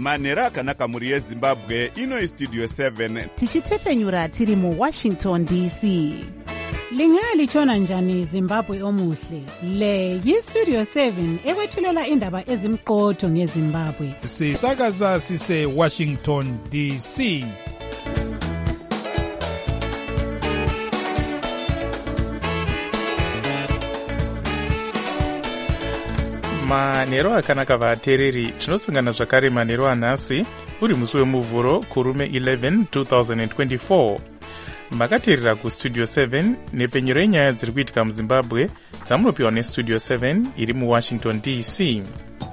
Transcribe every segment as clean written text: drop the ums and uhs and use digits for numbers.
manhero akanaka mhuri yezimbabwe. Ino Studio 7 tichitefenyura tiri muWashington DC. Lingalitshona njani Zimbabwe omuhle? Le yiStudio 7 ekwethulela indaba ezimqotho ngeZimbabwe. Sisakaza sise Washington DC. Manhero akanaka vatereri, tinosangana zvakare manhero anhasi uri musi wemuvhuro kurume 11 2024. Makateerera kuStudio 7 nepfenyuro yenyaya dziri kuitika muZimbabwe dzamunopiwa neStudio 7 iri muWashington DC.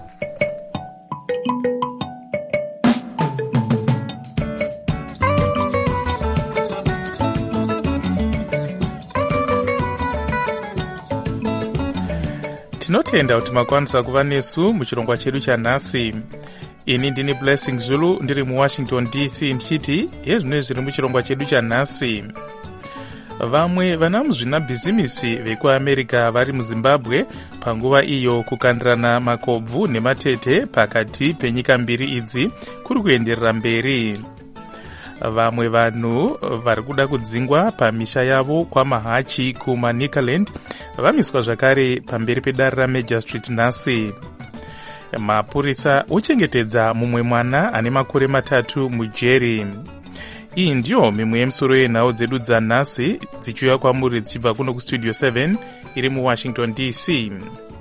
Tinotenda kuti makwanisa kuva nesu muchirongwa chedu chanhasi. Ini ndini Blessing Zulu ndiri muWashington DC ndichiti hezvino zviri muchirongwa chedu chanhasi. Vamwe vana muzvinabhizimisi vekuAmerica vari muZimbabwe panguva iyo kukandirana makobvu nematete pakati penyika mbiri idzi kuri kuenderera mberi. Vamwe vanhu vari kuda kudzingwa pamisha yavo kwamahachi kuManicaland vamiswa zvakare pamberi pedare raMajor Street nhasi. Mapurisa ochengetedza mumwe mwana ane makore 3 mujeri. Iyi ndiyo mimwe yemisoro yenhau dzedu dzanhasi dzichiuya kwamuri dzichibva kuno kuStudio 7 iri muWashington DC.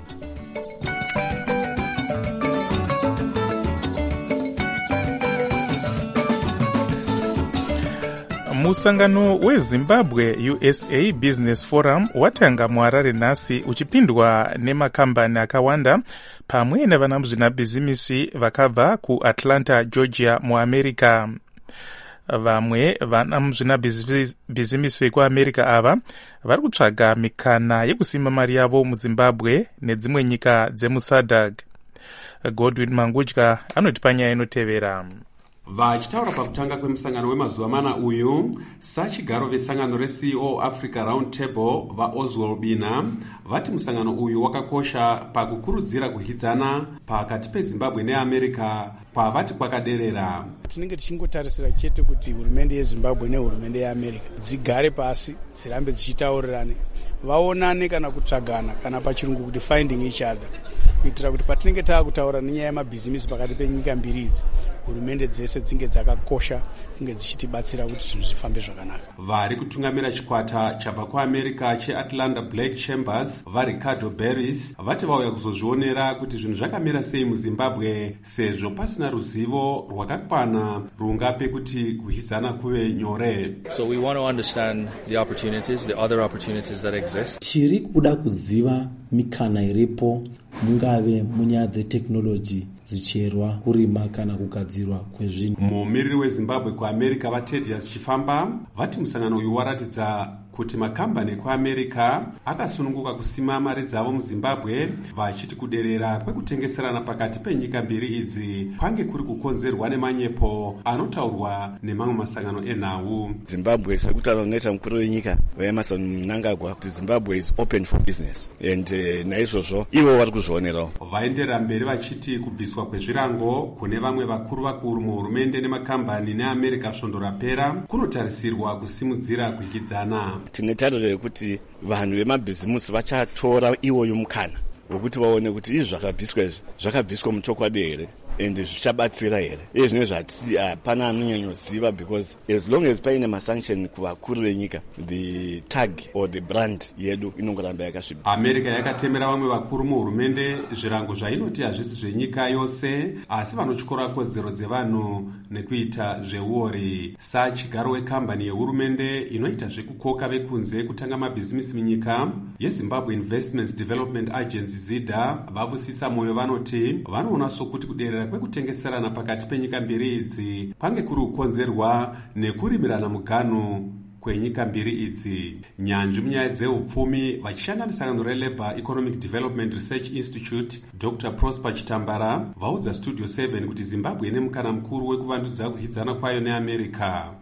Musangano weZimbabwe USA Business Forum watanga muHarare nhasi uchipindwa nemakambani akawanda pamwe nevana muzvinabhizimisi vakabva kuAtlanta, Georgia muAmerica. Vamwe vana muzvinabhizimisi vekuAmerica ava vari kutsvaga mikana yekusima mari yavo muZimbabwe nedzimwe nyika dzemuSADC. Godwin Mangudya anotipa nyaya inotevera. Vachitaura pakutanga kwemusangano wemazuva mana uyu, sachigaro vesangano reCEO Africa Round Table vaOswald Bina vati musangano uyu wakakosha pakukurudzira kuhidzana pakati peZimbabwe neAmerica kwavati kwakaderera. Tinenge tichingotarisira chete kuti hurumende yeZimbabwe nehurumende yeAmerica dzigare pasi dzirambe dzichitaurirane, vaonane kana kutsvagana kana pachirungu kuti finding each other, kuitira kuti patinenge taakutaura nenyaya yemabhizimisi pakati penyika mbiri idzi, hurumende dzese dzinge dzakakosha kunge dzichitibatsira kuti zvinhu zvifambe zvakanaka. Vari kutungamira chikwata chabva kuAmerica cheAtlanta Black Chambers vaRicardo Barris vati vauya kuzozvionera kuti zvinhu zvakamira sei muZimbabwe sezvo pasina ruzivo rwakakwana rungape kuti kuhidzana kuve nyore. So we want to understand the opportunities, the other opportunities that exist. Tiri kuda kuziva mikana iripo mungave munyaya dzeteknoloji zicherwa kurima kana kugadzirwa kwezvinhu. Mumiriri weZimbabwe kuAmerica vaTedius Chifamba vati musangano uyu waratidza kuti makambani ekuAmerica akasununguka kusima mari dzavo muZimbabwe vachiti kuderera kwekutengeserana pakati penyika mbiri idzi kwange kuri kukonzerwa nemanyepo anotaurwa nemamwe masangano enhau. Zimbabwe sekutaura noita mukuru wenyika weEmerson Mnangagwa kuti Zimbabwe is open for business and naizvozvo ivo vari kuzvionerawo. Vaenderera mberi vachiti kubviswa kwezvirango kune vamwe vakuru vakuru muhurumende nemakambani neAmerica svondo rapera kunotarisirwa kusimudzira kuhidzana. Tine tariro yekuti vanhu vemabhizimusi vachatora iwoyo mukana wekuti vaone kuti izvi zvakabviswa izvi zvakabviswa muchokwadi here ende zvichabatsira here. Izvi zvati hapana anonyanyoziva because as long as paine masanction kuvakuru venyika the tag or the brand yedu inongoramba yakasviba. America yakatemera vamwe vakuru muhurumende zvirango zvainoti hazvisi zvenyika yose asi vanotyora kodzero dzevanhu nekuita zveuori. Sachigaro wekambani yehurumende inoita zvekukoka vekunze kutanga mabhizimisi munyika yeZimbabwe Investments Development Agency ZIDA vavusisa moyo vanoti vanoona sokuti kuderera kwekutengeserana pakati penyika mbiri idzi kwange kuri kukonzerwa nekurimirana muganhu kwenyika mbiri idzi. Nyanzvi munyaya dzeupfumi vachishanda nesangano reLabour Economic Development Research Institute Dr. Prosper Chitambara vaudza Studio 7 kuti Zimbabwe ine mukana mukuru wekuvandudza kuhidzana kwayo neAmerica.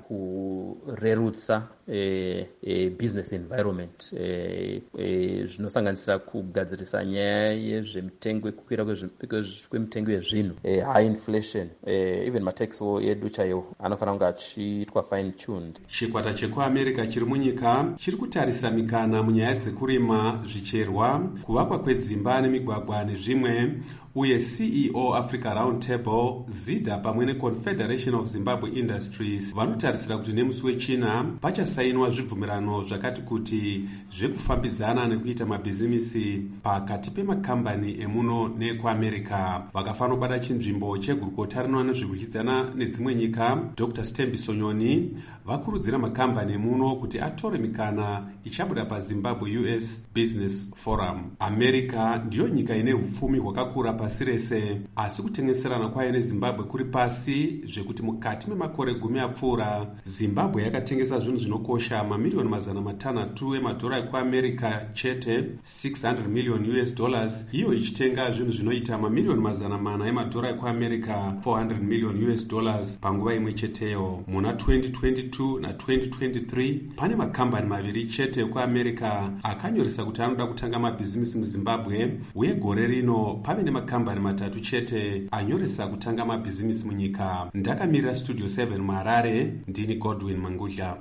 kurerutsa business environment zvinosanganisira kugadzirisa nyaya yezvemitengo, kukwira kwemitengo yezvinhu, high inflation, even mataxo edu chaiwo anofanira kunge achiitwa fine tuned. Chikwata chekuamerica chiri munyika chiri kutarisira mikana munyaya dzekurima zvicherwa, kuvakwa kwedzimba nemigwagwa nezvimwe, uye CEO Africa Roundtable ZIDA pamwe neConfederation of Zimbabwe Industries vanotarisira kuti nemusi wechina pachasainwa zvibvumirano zvakati kuti zvekufambidzana nekuita mabhizimisi pakati pemakambani emuno nekuamerica. Vakafanobata chinzvimbo chegurukota rinoona nezvekudyidzana nedzimwe nyika, Dr. Stembi Sonyoni, vakurudzira makambani emuno kuti atore mikana ichabuda paZimbabwe US Business Forum. America ndiyo nyika ine upfumi hwakakura pasi rese, asi kutengeserana kwayo neZimbabwe kuri pasi zvekuti mukati memakore 10 apfuura Zimbabwe yakatengesa zvinhu zvinokosha mamiliyoni mazana matanhatu emadhora ekuamerica chete, $600 million, iyo ichitenga zvinhu zvinoita mamiliyoni mazana mana emadhora ekuamerica, $400 million panguva imwe cheteyo. Muna 2022 na 2023 pane makambani maviri chete ekuamerica akanyoresa kuti anoda kutanga mabhizimisi muZimbabwe, uye gore rino pave nemakambani matatu chete anyoresa kutanga mabhizimisi munyika. Ndakamirira Studio 7 muHarare, ndini Godwin Mangudla.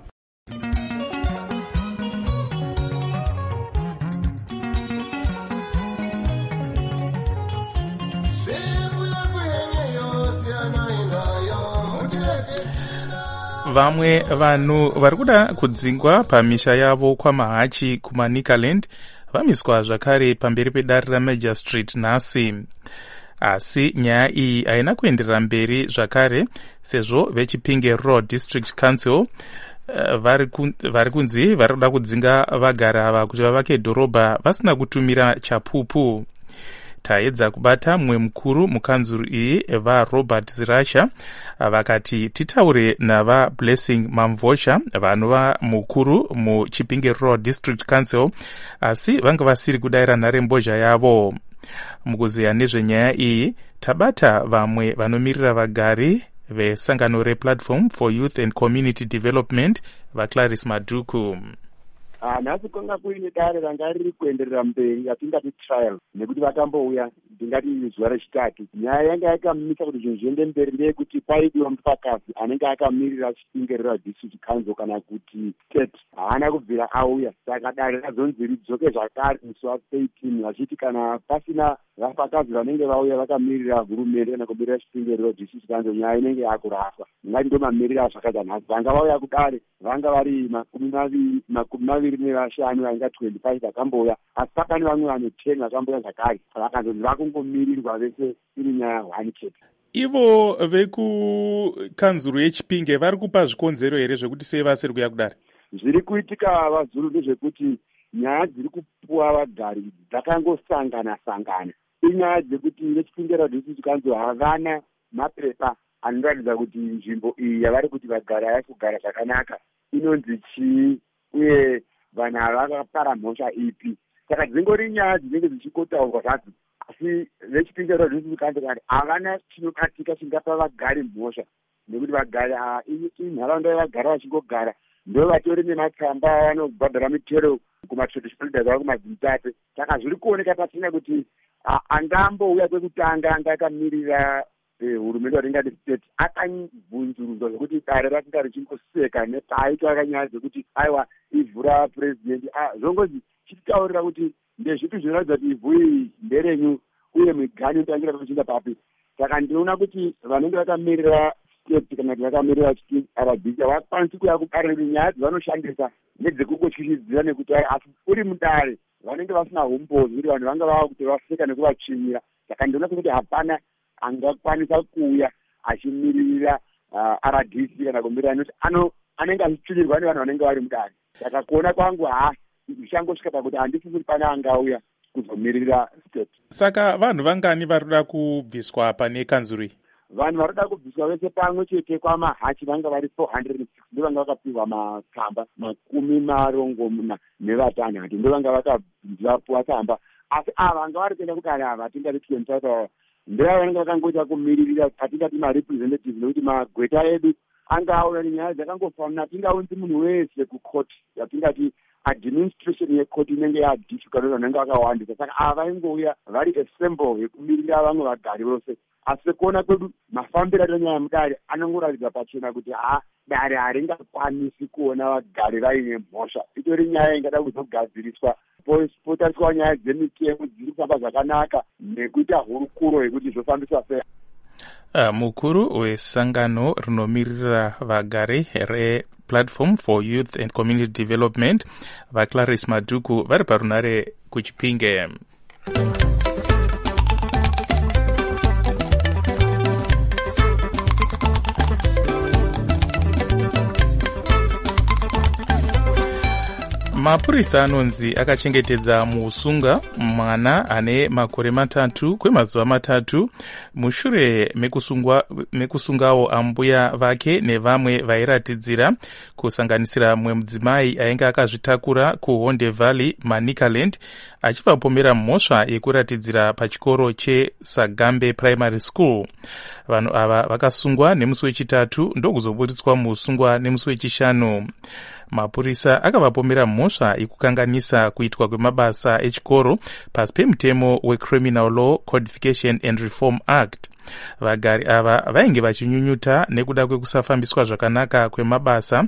Vamwe vanhu vari kuda kudzingwa pamisha yavo kwamahachi kumaNikaland vamiswa zvakare pamberi pedare raMajor Street nhasi. Asi nyaya iyi haina kuenderera mberi zvakare, sezvo veChipinge Rural District Council vari kunzi vari kuda kudzinga vagari ava kuti vavake dhorobha vasina kutumira chapupu. Taedza kubata mumwe mukuru mukanzuru iyi vaRobert Zirasha, vakati titaure navaBlessing Mamvosha vanova mukuru muChipinge Rural District Council, asi vanga vasiri kudayira nharembozha yavo. Mukuziya nezvenyaya iyi tabata vamwe vanomirira vagari vesangano rePlatform for Youth and Community Development, vaClarice Maduku. Nhasi kwanga kuine dare ranga riri kuenderera mberi yatingati trial, nekuti vakambouya ndingati zuva rechitatu. Nyaya yanga yakamisa kuti zvinhu zviende mberi ndeyekuti paidiwa mupfakazi anenge akamirira Chipinge Rural District Council kana kuti state haana kubvira auya, saka dare razonzi ridzoke zvakare musi wa18 vachiti kana pasina vapfakazi vanenge vauya vakamirira hurumende kana kumirira Chipinge Rural District Council nyaya inenge yakuraswa. Ngati ndo mamiriro azvakaita nhasi. Vanga vauya kudare vanga vari makumi maviri nevashanu vainga 25 vakambouya, asi pakane vamwe vanhu 10 vakambouya zvakare, vakazonzi vakungomirirwa vese iri nyaya 1 chete. Ivo vekukanzuru yeChipinge vari kupa zvikonzero here zvekuti sei vasiri kuya kudare? Zviri kuitika vaZulu ndezvekuti nyaya dziri kupuwa vagari dzakangosangana. Inyaya dzekuti veChipinge Rural District Council havana mapepa anoratidza kuti nzvimbo iyi yavari kuti vagari vari kugara zvakanaka inonzi chii, uye vanhu ava vakapara mhosva ipi. Saka dzingori nyaya dzinenge dzichikotaurwa zvadzo, asi veChipinge Rural District Council havana chinobatika chingapa vagari mhosva, nekuti vagari inharaunda yavagara vachingogara ndo vatori nematsamba vanobhadhara mitero kumatraditional leaders avo kumadzitate. Saka zviri kuoneka pasina kuti angambouya kwekutanga anga akamirira hurumende waringati state akabvunzurudza zvokuti dare ratinga richingoseka nepaaitwa akanyaya dzekuti aiwa ivhu rapurezidendi zvongozi chititaurira kuti ndezvipi zvinoratidza kuti ivhu iyi nderenyu uye migani inotangira pachinda papi. Saka ndinoona kuti vanenge vakamirira state kana kuti vakamirira RDC havakwanisi kuya kudare nyaya dzavanoshandisa nedzekungotyichidzira nekuti asi uri mudare vanenge vasina homebozi kuti vanhu vanga vava kuti vaseka nekuvachimira. Saka ndinoona kuti hapana angakwanisa kuuya achimirira RDC kana kumirira noti anenge achitsivirwa nevanhu vanenge vari mudare. Saka kuona kwangu zvichangosvika pakuti handisi kuti pana angauya kuzomirira state. Saka vanhu vangani vari kuda kubviswa pane kanzuru iyi? Vanhu vari kuda kubviswa vese pamwe chete kwamahachi vanga vari 406 ndo vanga vakapihwa matsamba 15 ndo vanga vakapuwa tsamba, asi ava vanga vari kuenda kudare ava atingati 25 ndo vanenge vakangoita kumiririra atingati marepresentatives, nekuti magweta edu angaona nenyaya dzakangofanana tingaunzi munhu wese kukoti yatingati administration yekoti inenge yadifficult vanenge vakawandisa saka ava vaingouya vari assemble yekumirira vamwe vagari vose asi kuona kwedu mafambiro ato nyaya mudare anongoratidza pachena kuti dare haringakwanisi kuona vagari vaine mhosva itori nyaya ingada kuzogadziriswa potariswa nyaya dzemitemo dziri kufamba zvakanaka nekuita hurukuro yekuti zvofambiswa sei. Mukuru wesangano rinomirira vagari replatform for youth and community development vaClarice Maduku vari parunare kuChipinge. Mapurisa anonzi akachengetedza muusunga mwana ane makore 3 kwemazuva 3 mushure mekusungawo ambuya vake nevamwe vairatidzira kusanganisira mumwe mudzimai ainge akazvitakura kuHonde Valley Manicaland achivapomera mhosva yekuratidzira pachikoro cheSagambe Primary School. Vanhu ava vakasungwa nemusi wechitatu ndokuzoburitswa muusungwa nemusi wechishanu. Mapurisa akavapomera mhosva yekukanganisa kuitwa kwemabasa echikoro pasi pemutemo weCriminal Law Codification and Reform Act. Vagari ava vainge vachinyunyuta nekuda kwekusafambiswa zvakanaka kwemabasa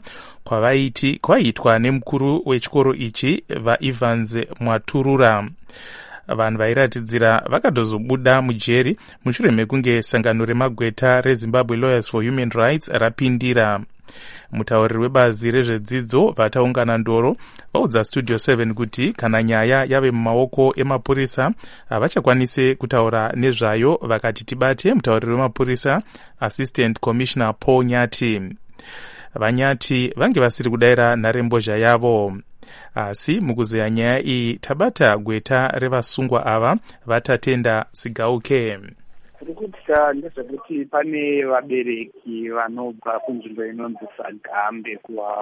kwaiitwa nemukuru wechikoro ichi vaEvans Mwaturura. Vanhu vairatidzira vakatozobuda mujeri mushure mekunge sangano remagweta reZimbabwe Lawyers for Human Rights rapindira. Mutauriri webazi rezvedzidzo vataungana ndoro vaudza Studio 7 kuti kana nyaya yave mumaoko emapurisa havachakwanise kutaura nezvayo, vakati tibate mutauriri wemapurisa Assistant Commissioner Paul Nyati. Vanyati vange vasiri kudayira nharembozha yavo. Asi mukuzeya nyaya iyi tabata gweta revasungwa ava vatatenda Sigauke. Kurikutya ndezvekuti pane vabereki vanobva kunzvimbo inonzi Sagambe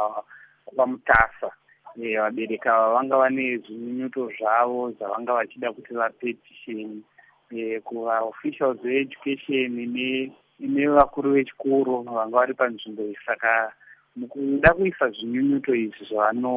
kuvaMutasa. Vabereki ava vanga vane zvinyunyuto zvavo zvavanga vachida kuti vapetisheni kuvaofficials veeducation nevakuru vechikoro vanga vari panzvimbo iyi. Saka mukuda kuisa zvinyunyuto izvi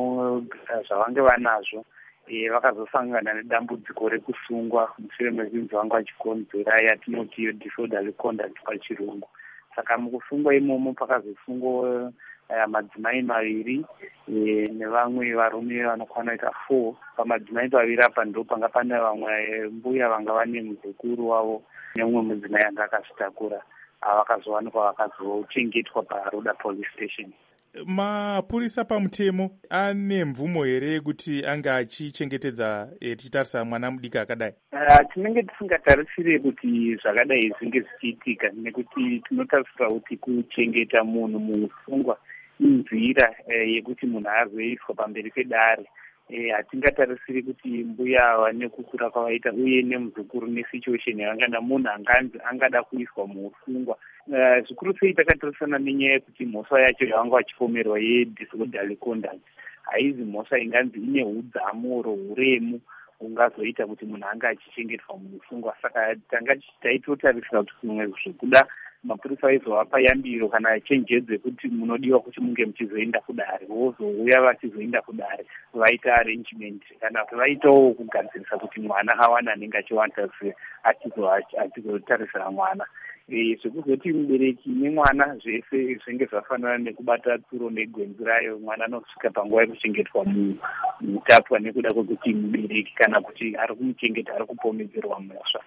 zvavange vanazvo vakazosangana nedambudziko rekusungwa mushure mekunzi vanga vachikonzera yatinoti disorderly conduct pachirungu. Saka mukusungwa imomo pakazosungwa madzimai 2 nevamwe varume vanokwana kuita 4. Pamadzimai 2 apa ndo panga pane vamwe mbuya vanga vane muzukuru wavo nemumwe mudzimai anga akazvitakura vakazowanikwa vakazochengetwa paRuda Police Station. Mapurisa pamutemo ane mvumo here yekuti anga achichengetedza tichitarisa mwana mudiki akadai? Tinenge tisingatarisire kuti zvakadai zvinge zvichiitika, nekuti tinotarisira kuti kuchengeta munhu muusungwa inzira yekuti munhu azoiswa pamberi pedare. Hatingatarisiri kuti mbuya ava nekukura kwavaita uye nemuzukuru nesituation yavangana munhu angada kuiswa muusungwa. Zvikuru sei takatarisana nenyaya yekuti mhosva yacho yavanga vachipomerwa yedisorderly conduct haizi mhosva inganzi ine udzamu huremu ungazoita kuti munhu anga achichengetwa muusungwa. Saka tanga taitotarisira kuti kumwe zvekuda mapurisa vaizovapa yambiro kana chenjedzo yekuti munodiwa kuti munge muchizoenda kudare, vozouya vachizoenda kudare vaita arrangement kana kuti vaitawo kugadzirisa kuti mwana awana anenge achiwanta achizotarisira mwana. Zvekuzoti mubereki nemwana zvese zvinge zvafanana nekubata tsuro negwenzi rayo, mwana anosvika panguva yekuchengetwa mutapwa nekuda kwekuti mubereki kana kuti ari kumuchengeta ari kupomedzerwa mhosva.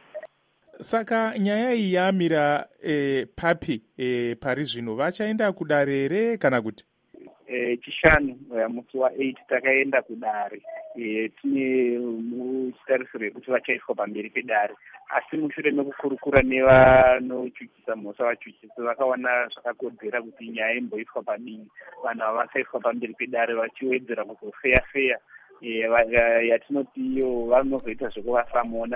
Saka nyaya iyi yamira papi pari zvino vachaenda kudare here kana kuti? Chishanu musi wa8 takaenda kudare, tine chitarisiro yekuti vachaiswa pamberi pedare, asi mushure mekukurukura nevanochuchisa mhosva vachuchisi vakaona zvakakodzera kuti nyaya imboiswa padii, vanhu ava vasaiswa pamberi pedare vachiwedzera kuzofeya yatinoti iyo vanozoita zvekuvasamona.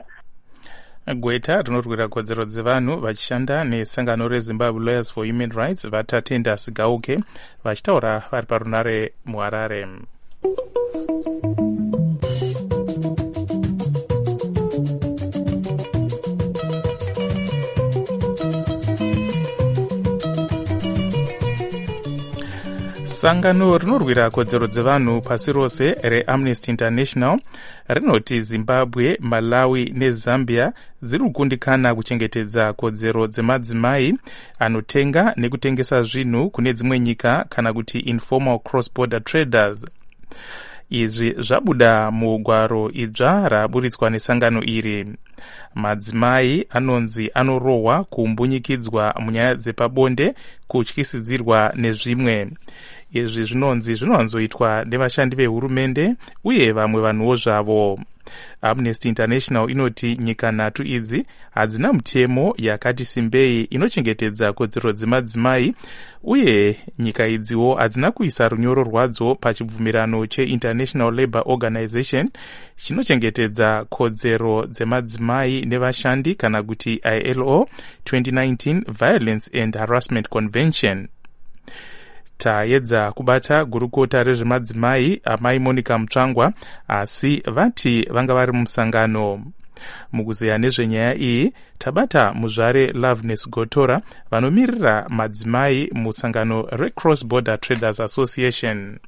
Gweta rinorwira kodzero dzevanhu vachishanda nesangano reZimbabwe Lawyers for Human Rights vatatenda Sigauke vachitaura vari parunare muHarare. sangano rinorwira kodzero dzevanhu pasi rose reamnesty international rinoti zimbabwe, malawi nezambia dziri kukundikana kuchengetedza kodzero dzemadzimai anotenga nekutengesa zvinhu kune dzimwe nyika kana kuti informal cross-border traders. Izvi zvabuda mugwaro idzva raburitswa nesangano iri. Madzimai anonzi anorohwa kumbunyikidzwa munyaya dzepabonde, kutyisidzirwa nezvimwe. Izvi zvinowanzoitwa nevashandi vehurumende uye vamwe vanhuwo zvavo. Amnesty International inoti nyika 3 idzi hadzina mutemo yakati simbei inochengetedza kodzero dzemadzimai, uye nyika idziwo hadzina kuisa runyoro rwadzo pachibvumirano cheInternational Labour Organization chinochengetedza kodzero dzemadzimai nevashandi kana kuti ILO 2019 Violence and Harassment Convention. Taedza kubata gurukota rezvemadzimai amai Monica Mutsvangwa, asi vati vanga vari musangano. Mukuzeya nezvenyaya iyi tabata muzvare Loveness Gotora vanomirira madzimai musangano reCross Border Traders Association.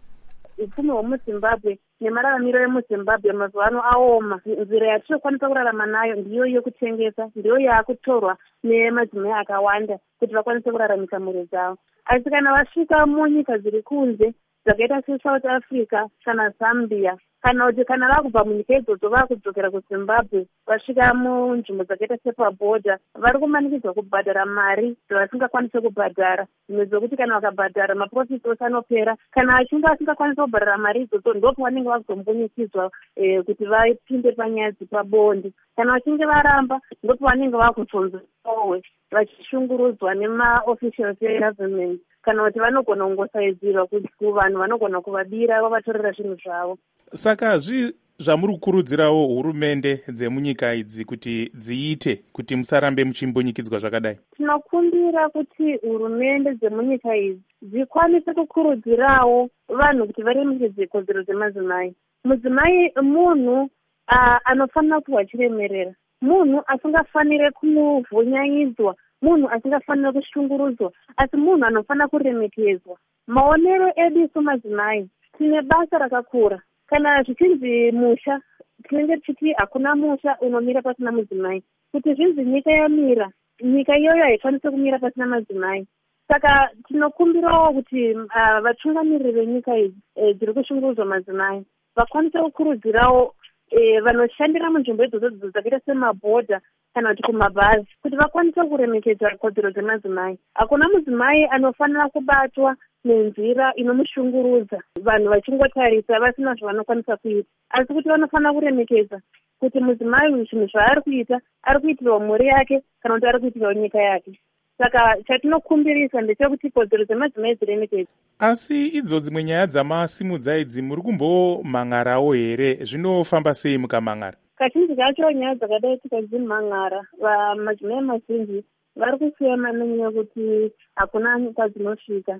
Upfumi hwemuzimbabwe nemararamiro emuzimbabwe mazuva ano aoma. Nzira yatinokwanisa kurarama nayo ndiyo yekutengesa, ndiyo yakutorwa nemadzimai akawanda kuti vakwanise kuraramisa mhuri dzavo. Asi kana vasvika munyika dziri kunze dzakaita seSouth Africa kana Zambia, kana kuti kana vakubva munyika idzodzo vakudzokera kuZimbabwe vasvika munzvimbo dzakaita sepabhodha, vari kumanikidzwa kubhadhara mari dzavasingakwanise kubhadhara. Dzimwe dzokuti kana vakabhadhara maprofits ose anopera. Kana achinge asingakwanise kubhadhara mari idzodzo ndipo vanenge vakuzombunyikidzwa kuti vapinde panyaya dzepabonde. Kana vachinge varamba ndipo vanenge vakuzonzowe vachishungurudzwa nemaofficials egovernment, kana kuti vanogona kungosaidzirwa kuvanhu vanogona kuvabira vavatorera zvinhu zvavo. Saka zvamuri kukurudzirawo hurumende dzemunyika idzi kuti dziite kuti musarambe muchimbunyikidzwa zvakadai? Tinokumbira kuti hurumende dzemunyika idzi dzikwanise kukurudzirawo vanhu kuti varemekedze kodzero dzemadzimai. Mudzimai munhu anofanira kuva achiremerera, munhu asingafanire kuvhunyanyidzwa, munhu asingafanire kushungurudzwa, asi munhu anofanira kuremekedzwa. Maonero edu somadzimai tine basa rakakura. Kana zvichinzi musha, tinenge tichiti hakuna musha unomira pasina mudzimai. Kuti zvinzi nyika yamira, nyika iyoyo haikwanisi kumira pasina madzimai. Saka tinokumbirawo kuti vatungamiriri venyika idzi dziri kushungurudzwa madzimai vakwanise kukurudzirawo vanoshandira munzvimbo idzodzo dzakaita semabhodha kana kuti kumabhazi kuti vakwanise kuremekedza kodzero dzemadzimai. Hakuna mudzimai anofanira kubatwa nenzira inomushungurudza, vanhu vachingotarisa vasina zvavanokwanisa kuita, asi kuti vanofanira kuremekedza kuti mudzimai zvinhu zvaari kuita ari kuitirawo mhuri yake kana kuti ari kuitirawo nyika yake. Saka chatinokumbirisa ndechekuti kodzero dzemadzimai dziremekedzwa. Asi idzo dzimwe nyaya dzamasimudza idzi muri kumbomhan'arawo here? Zvinofamba sei mukamhan'ara? Kazhinji kacho nyaya dzakadai tikadzimhan'ara, madzimai mazhinji vari kusiyana nenyaya kuti hakuna nyika dzinosvika.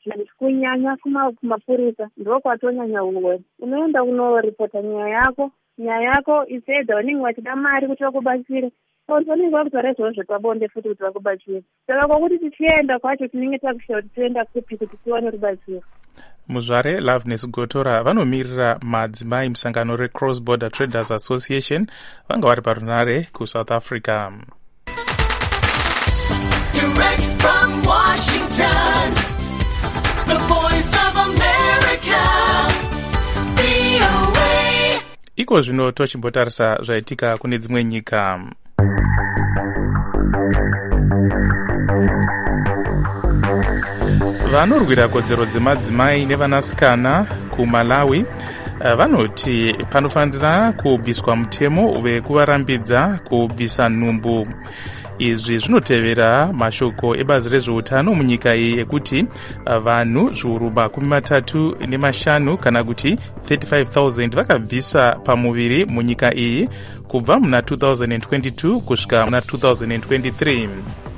Kunyanya kumapurisa ndiko kwatonyanya uwe. Unoenda kunoripota nyaya yako isedza vanenge vachida mari kuti vakubatsire. Vanenge vakutaura izvozvo zvepabonde futi kuti vakubatsire. Saka kwakuti tichienda kwacho tinenge takushaura kuti toenda kupi kuti tiwane rubatsiro. Muzvare Loveness Gotora vanomirira madzimai musangano reCross Border Traders Association vanga vari parunare kuSouth Africa. Direct from Washington, the voice of America, VOA. Iko zvino tochimbotarisa zvaitika kune dzimwe nyika. Vanorwira kodzero dzemadzimai nevanasikana kuMalawi vanoti panofanira kubviswa mutemo wekuvarambidza kubvisa nhumbu. Izvi zvinotevera mashoko ebazi rezveutano munyika iyi ekuti vanhu zviuru 35 kana kuti 35,000 vakabvisa pamuviri munyika iyi kubva muna 2022 kusvika muna 2023.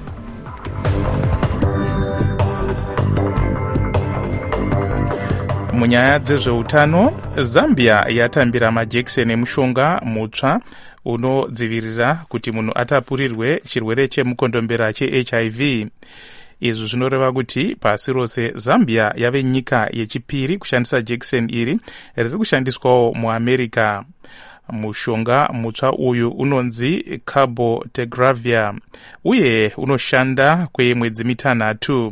Munyaya dzezveutano, Zambia yatambira majekiseni emushonga mutsva unodzivirira kuti munhu atapurirwe chirwere chemukondombera cheHIV. izvi zvinoreva kuti pasi rose Zambia yave nyika yechipiri kushandisa jekiseni iri riri kushandiswawo muAmerica. Mushonga mutsva uyu unonzi cabotegravir uye unoshanda kwemwedzi mitanhatu.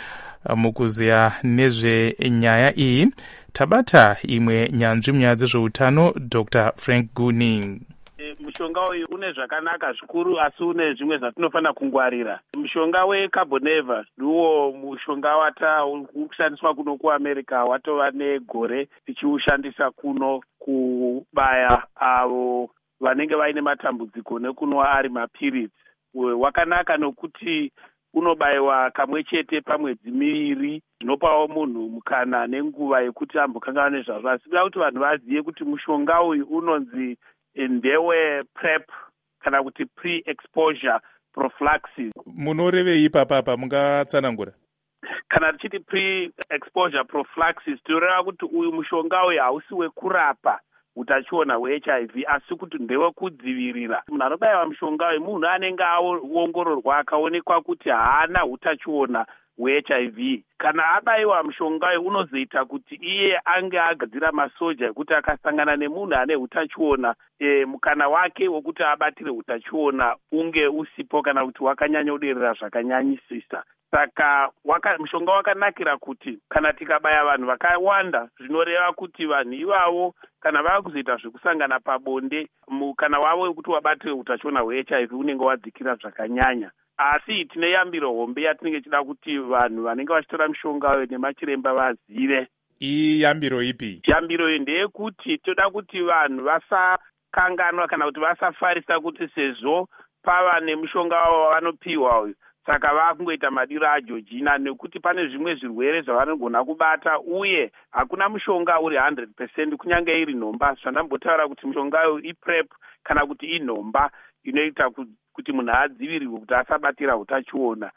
Mukuziya nezvenyaya iyi tabata imwe nyanzvi munyaya dzezveutano Dr. Frank Guni. Mushonga uyu une zvakanaka zvikuru asi une zvimwe zvatinofanira kungwarira. Mushonga weCarboneva ndiwo mushonga urikushandiswa kuno kuAmerica, watova negore tichiushandisa kuno kubaya avo vanenge vaine matambudziko nekunwa ari mapirizi. Wakanaka nokuti unobayiwa kamwe chete pamwedzi miviri, zvinopawo munhu mukana nenguva yekuti ambokangana nezvazvo. Asi kuda kuti vanhu vazive kuti mushonga uyu unonzi ndewe PrEP kana kuti pre-exposure prophylaxis. Munorevei ipapa mungatsanangura? Kana tichiti pre-exposure prophylaxis tinoreva kuti uyu mushonga uyu hausi wekurapa utachiona hweHIV asi kuti ndewe kudzivirira. Munhu anobayiwa mushonga uyu munhu anenge aongororwa akaonekwa kuti haana utachiona hweHIV. Kana abayiwa mushonga uyu unozoita kuti iye ange agadzira masoja ekuti akasangana nemunhu ane utachiona mukana wake wekuti abatire utachiona unge usipo kana kuti wakanyanyoderera zvakanyanyisisa. Saka mushonga wakanakira kuti kana tikabaya vanhu vakawanda zvinoreva kuti vanhu ivavo kana vava kuzoita zvekusangana pabonde mukana wavo wekuti wabatire utachiona hweHIV unenge wadzikira zvakanyanya. Asi tine yambiro hombe yatinenge tichida kuti vanhu vanenge vachitora mushonga uyu nemachiremba vazive. Iyi yambiro ipi? Yambiro iyi ndeyekuti toda kuti vanhu vasakanganwa kana kuti vasafarisa kuti sezvo pava nemushonga wavanopiwa uyu saka vakungoita madiro aJorgina, nekuti pane zvimwe zvirwere zvavanogona kubata uye hakuna mushonga uri 100% kunyange iri nhomba. Zvandambotaura kuti mushonga uyu iPrEP kana kuti inhomba inoita kuti munhu adzivirirwe kuti asabatira utachiona.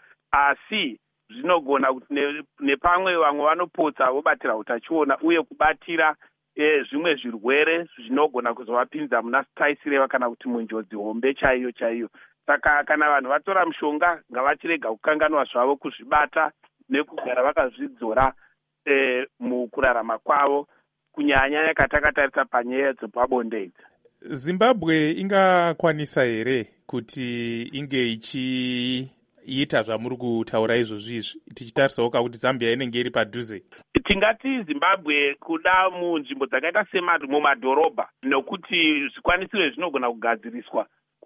Asi zvinogona kuti nepamwe vamwe vanopotsa vobatira utachiona uye kubatira zvimwe zvirwere zvinogona kuzovapinza muna staisireva kana kuti munjodzi hombe chaiyo chaiyo. Saka kana vanhu vatora mushonga ngavachirega kukanganwa zvavo kuzvibata nekugara vakazvidzora mukurarama kwavo, kunyanya katakatarisa panyaya dzepabonde idzi. Zimbabwe ingakwanisa here kuti inge ichiita zvamuri kutaura izvozvizvi tichitarisawo kuti Zambia inenge iri padhuze? Tingati Zimbabwe kuda munzvimbo dzakaita mumadhorobha, nokuti zvikwanisiro zvinogona kugadziriswa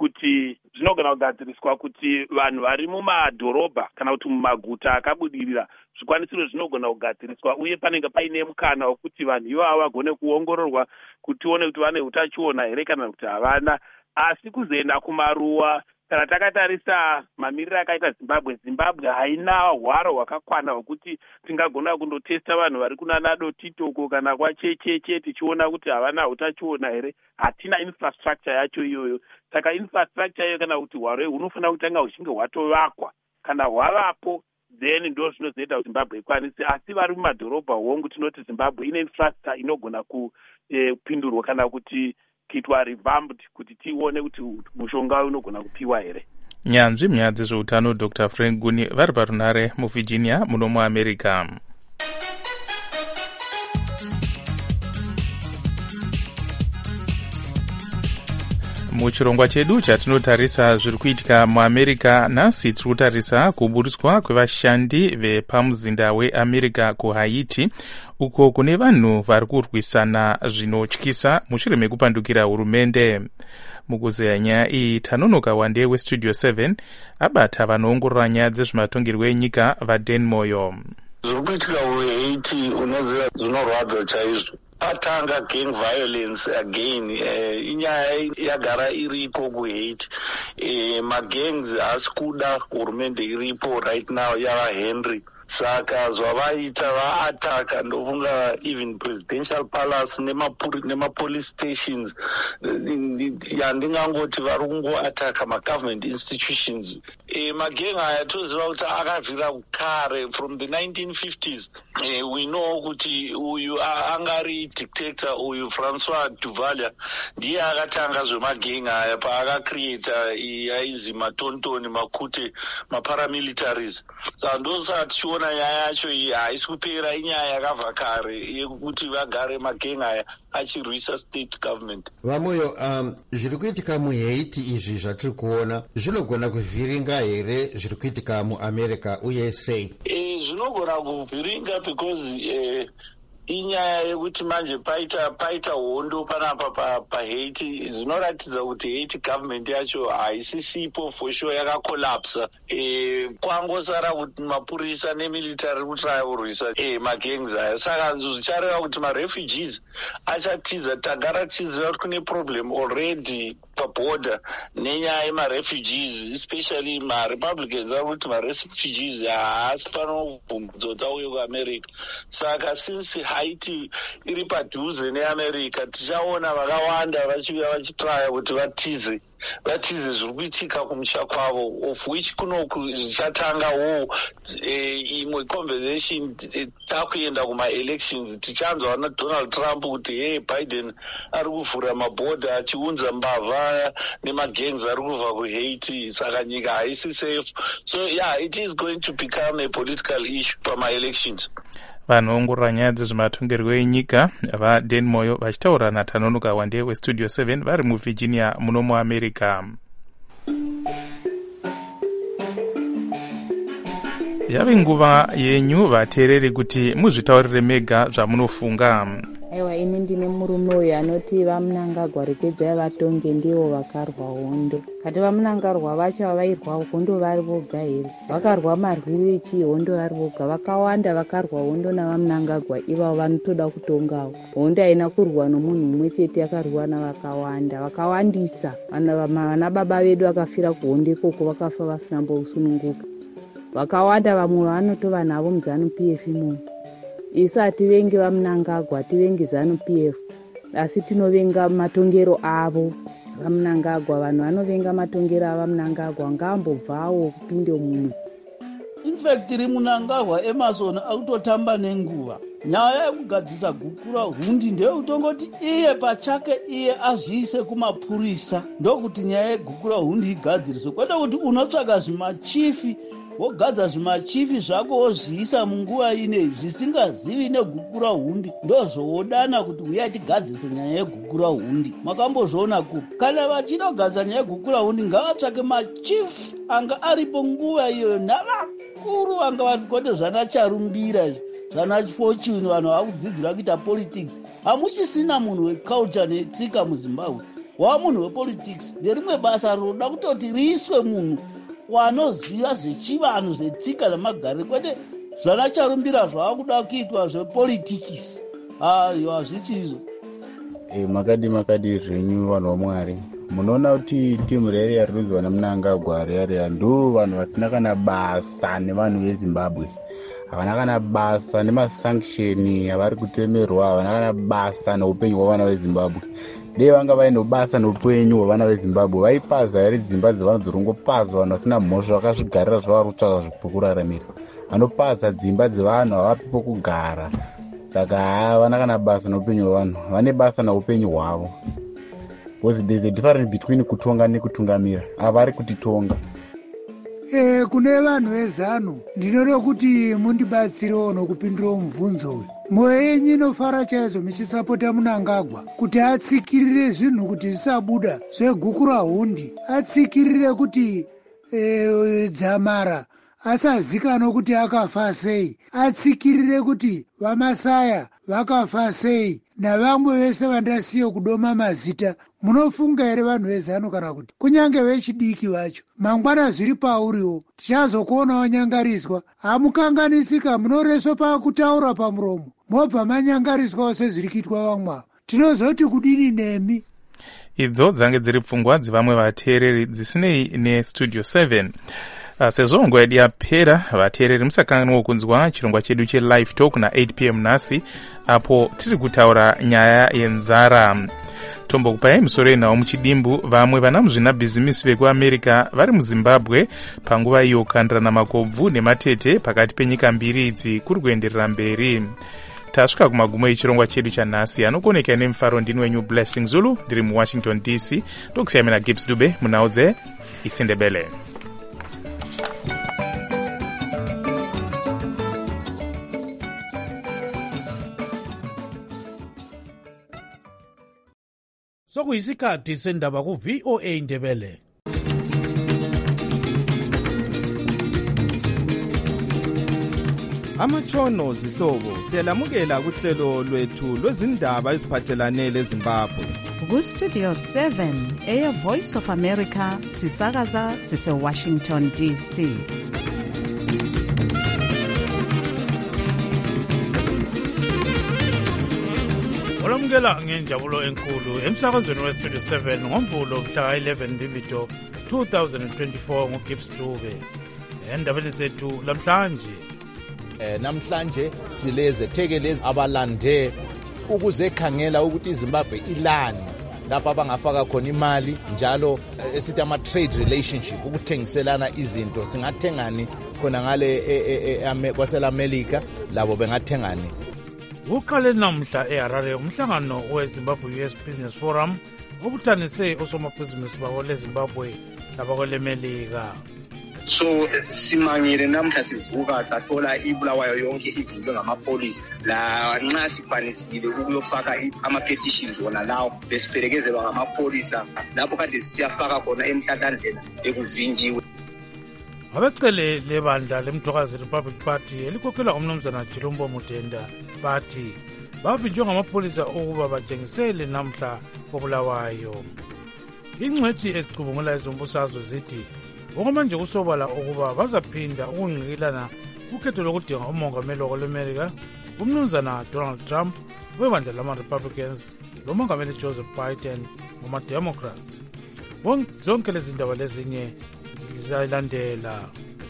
kuti vanhu vari mumadhorobha kana kuti mumaguta akabudirira zvikwanisiro zvinogona kugadziriswa uye panenge paine mukana wekuti vanhu ivavo vagone kuongororwa kuti tione kuti vane utachiona here kana kuti havana. Asi kuzoenda kumaruwa, kana takatarisa mamiriro akaita Zimbabwe haina hwaro hwakakwana hwekuti tingagona kundotesta vanhu vari kunana Dotitoko kana kwachecheche tichiona kuti havana utachiona here. Hatina infrastructure yacho iyoyo. Saka infrastructure iyoyo kana kuti hwaro hunofanira kutanga huchinge hwatovakwa. Kana hwavapo then ndo zvinozoita kuti Zimbabwe ikwanise. Asi vari mumadhorobha hongu tinoti Zimbabwe ine infrastructure inogona kupindurwa kana kuti kuitwa revamped kuti tione kuti mushonga unogona kupiwa here. Nyanzvi munyaya dzezveutano Dr. Frank Guni vari parunare muVirginia muno muAmerica. Muchirongwa chedu chatinotarisa zviri kuitika muAmerica, nhasi tiri kutarisa kuburitswa kwevashandi vepamuzinda weAmerica kuHaiti, uko kune vanhu vari kurwisana zvinotyisa mushure mekupandukira hurumende. Mukuzeya nyaya iyi tanonoka wande westudio 7 abata vanoongorora nyaya dzezvematongerwo enyika vaDan Moyo. Zviri kuitika kuHaiti unoziva zvinorwadza chaizvo. Patanga gang violence again, inyaya yagara iripo kuHaiti. Magangs haasi kuda hurumende iripo right now yava Henry. Saka zvavaita vaataka ndofunga even presidential palace nemapolice stations. Yandingangoti vari kungoataka magovernment institutions magenga aya toziva kuti akabvira kare from the 1950s. We know kuti uyu angari dictator uyu Francois Duvalier ndiye akatanga zvemagenga aya paakacreata yainzi matontoni makute maparamilitaries. Ndosaka tichiona nyaya yacho iyi haisi kupera, inyaya yakabva kare yekuti vagare magenga aya achirwisa state government. Vamoyo, zviri kuitika muHaiti izvi zvatiri kuona zvinogona kuvhiringa here zviri kuitika muAmerica uye sei? Zvinogona kuvhiringa because inyaya yekuti manje paita hondo panapa paHaiti zvinoratidza kuti Haiti government yacho haisisipo for sure, yakakolapsa. Kwangosara kuti mapurisa nemilitary kutraya kurwisa magangs aya. Saka zvichareva kuti marefugees achatiza, tagara tiziva kuti kune problem already paborder nenyaya yemarefugees, especially marepublicans ari kuti marefugees haasi panobvumbudzo tauye kuAmerica. Saka since Haiti iri padhuze neAmerica, tichaona vakawanda vachiuya vachitraya kuti vatize zviri kuitika kumusha kwavo, of which kunoku zvichatanga imwe conversation takuenda kuma-elections. Tichanzwa naDonald Trump kuti hey, Biden ari kuvhura mabhodha achiunza mbavha nemagangs ari kubva kuHaiti, saka nyika haisi safe. So yeah, it is going to become a political issue pama-elections. vanoongorora nyaya dzezvematongerwo enyika vaDan Moyo vachitaura naTanonoka Wande weStudio 7 vari muVirginia muno muAmerica. Yave nguva yenyu vateereri kuti muzvitaurire mega zvamunofunga. Aiwa, ini ndine murume uyu anoti vamunangagwa rekedzai vatonge ndivo vakarwa hondo. Kati vamunangarwa vacho vairwa hondo vari voga here? Vakarwa marwiro echihondo vari voga? Vakawanda vakarwa hondo navamunangagwa ivavo vanotoda kutongawo. Hondo haina kurwa nomunhu mumwe chete, yakarwa navakawanda, vakawandisa. Vana baba vedu vakafira kuhondo ikoko, vakafa vasina mbosununguka. Vakawanda vamwe vanotova navo muZANU-PF imomo. Isu hativengi vamunangagwa, hativengi ZANU-PF, asi tinovenga matongero avo vamunangagwa. Vanhu vanovenga matongero avamunangagwa ngambobvawo kupinde mumwe. In fact, tiri munangagwa Emerson akutotamba nenguva. Nyaya yekugadzisa gukura hundi ndeyekutongoti iye pachake iye azviise kumapurisa, ndokuti nyaya yegukura hundi igadziriswe. Kwete kuti unotsvaga zvimachifi wogadza zvimachifi zvako wozviisa munguva ine zvisingazivi negukura hundi, ndozvoodana kuti uya tigadzise nyaya yegukura hundi. Makambozviona kupi? Kana vachida kugadzisa nyaya yegukura hundi ngavatsvake machifi anga aripo nguva iyoyo navakuru vanga vakote zvana Charumbira zvana Fortune, vanhu vakudzidzira kuita politics. Hamuchisina munhu weculture netsika muZimbabwe, wava munhu wepolitics. Nderimwe basa rinoda kutoti riiswe munhu wanoziva zvechivanhu zvetsika nemagariro, kwete zvana Charumbira zvavakuda kuitwa zvepolitics. Hazvisizvo. Makadi zvenyu vanhu vaMwari. Munoona kuti timu rere yarudzwa namunangagwa rere ndo vanhu vasina kana basa nevanhu veZimbabwe. Havana kana basa nemasanksheni avari kutemerwa, havana kana basa neupenyu hwavana veZimbabwe. Dei vanga vaine basa neupenyu hwavana veZimbabwe, vaipaza here dzimba dzevanhu dzirongopazwa vanhu vasina mhosva vakazvigarira zvavari kutsvaga zvekuraramira. Vanopaza dzimba dzevanhu havapi pokugara. Saka havana kana basa neupenyu hwavanhu, vane basa neupenyu hwavo. Because there is a difference between kutonga nekutungamira. Avari kutitonga. Kune vanhu veZANU ndinoda kuti mundibatsirewo nokupindurawo mubvunzo uyu. Mwoyo yenyu inofara chaizvo muchisapota Munangagwa kuti atsikirire zvinhu kuti zvisabuda zvegukura hundi, atsikirire kuti Dzamara asazikanwa kuti akafa sei, atsikirire kuti vaMasaya vakafa sei, navamwe vese vandasiye kudoma mazita. Munofunga here vanhu veZANU kana kuti kunyange vechidiki vacho mangwana zviri pauriwo tichazokuonawo nyangariswa? Hamukanganisika, munoreswa pakutaura pamuromo mobva manyangariswawo sezviri kuitwa vamwe. Tinozoti kudini nemi? Idzo dzange dziri pfungwa dzevamwe vateereri dzisinei neStudio 7. Sezvo nguva yedu yapera, vateereri musakanganwa kunzwa chirongwa chedu cheLive Talk na 8 p.m. nhasi, apo tiri kutaura nyaya yenzara. tombokupa emisoro enawo muchidimbu vamwe vana muzvinabhizimisi vekuamerica vari muzimbabwe panguva iyo kukandirana makobvu nematete pakati penyika mbiri idzi kuri kuenderera mberi. Tasvika kumagumo echirongwa chedu chanhasi. Anokoneka nemufaro ndini wenyu Blessing Zulu ndiri muwashington DC. Ndokusiyamena Gibbs Dube munhau dzeIsindebele. Sokuyisikhathi sendaba ku-VOA Ndebele. Amatshono zihlobo siyalamukela kuhlelo lwethu lwezindaba eziphathelane leZimbabwe. Ku-Studio 7 Air Voice of America sisakaza sise-Washington DC. Olamukela ngenjabulo enkulu emsakazweni we-Studio 7 ngoMvulo mhla 11 Mbimbito 2024 nguGibbs Dube. Endabeni zethu lamhlanje. Namhlanje sileze thekelezi abalande ukuzekhangela ukuthi iZimbabwe ilani lapha abangafaka khona imali njalo esithi ama-trade relationship ukuthengiselana izinto singathengani khona ngale kwaselamelika labo bengathengani. Uqale namhla eHarare umhlangano weZimbabwe US Business Forum obuthanise osomabhizinisi babo leZimbabwe labakwelemelika. So simangile namhla sivuka sathola ibulawayo yonke ivinjwe ngamapolisi la nxa sikwanisile ukuyofaka ama-petitions wona lawo besiphelekezelwa ngamapolisa lapho kade siyafaka khona emhlathandlela ekuvinjiwe. Abecele lebandla lemthokazi Republic Party elikhokhelwa umnumzana Chilumbo Mutenda bathi bavinjwe ngamapolisa ukuba batshengisele namhla kobulawayo. Ingcwethi ezicubungula ezombusazwe zithi okwamanje kusobala ukuba bazaphinda ukungqikilana kukhetho lokudinga umongameli wakwelemelika umnumzana Donald Trump webandla lama-Republicans lomongameli Joseph Biden wama-Democrats. Zonke lezi ndaba lezinye zizayilandela.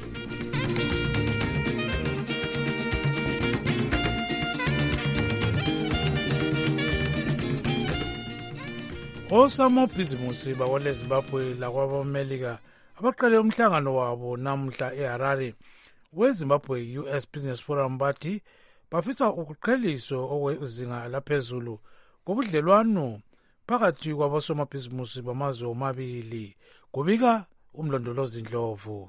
Osomabhizinisi bakweleZimbabwe lakwabamelika abaqale umhlangano wabo namhla eHarare weZimbabwe US Business Forum bathi bafisa ukuqheliswa okwezinga laphezulu kobudlelwano phakathi kwabosomabhizinisi bamazwe omabili. Kubika umlondolozi Ndlovu.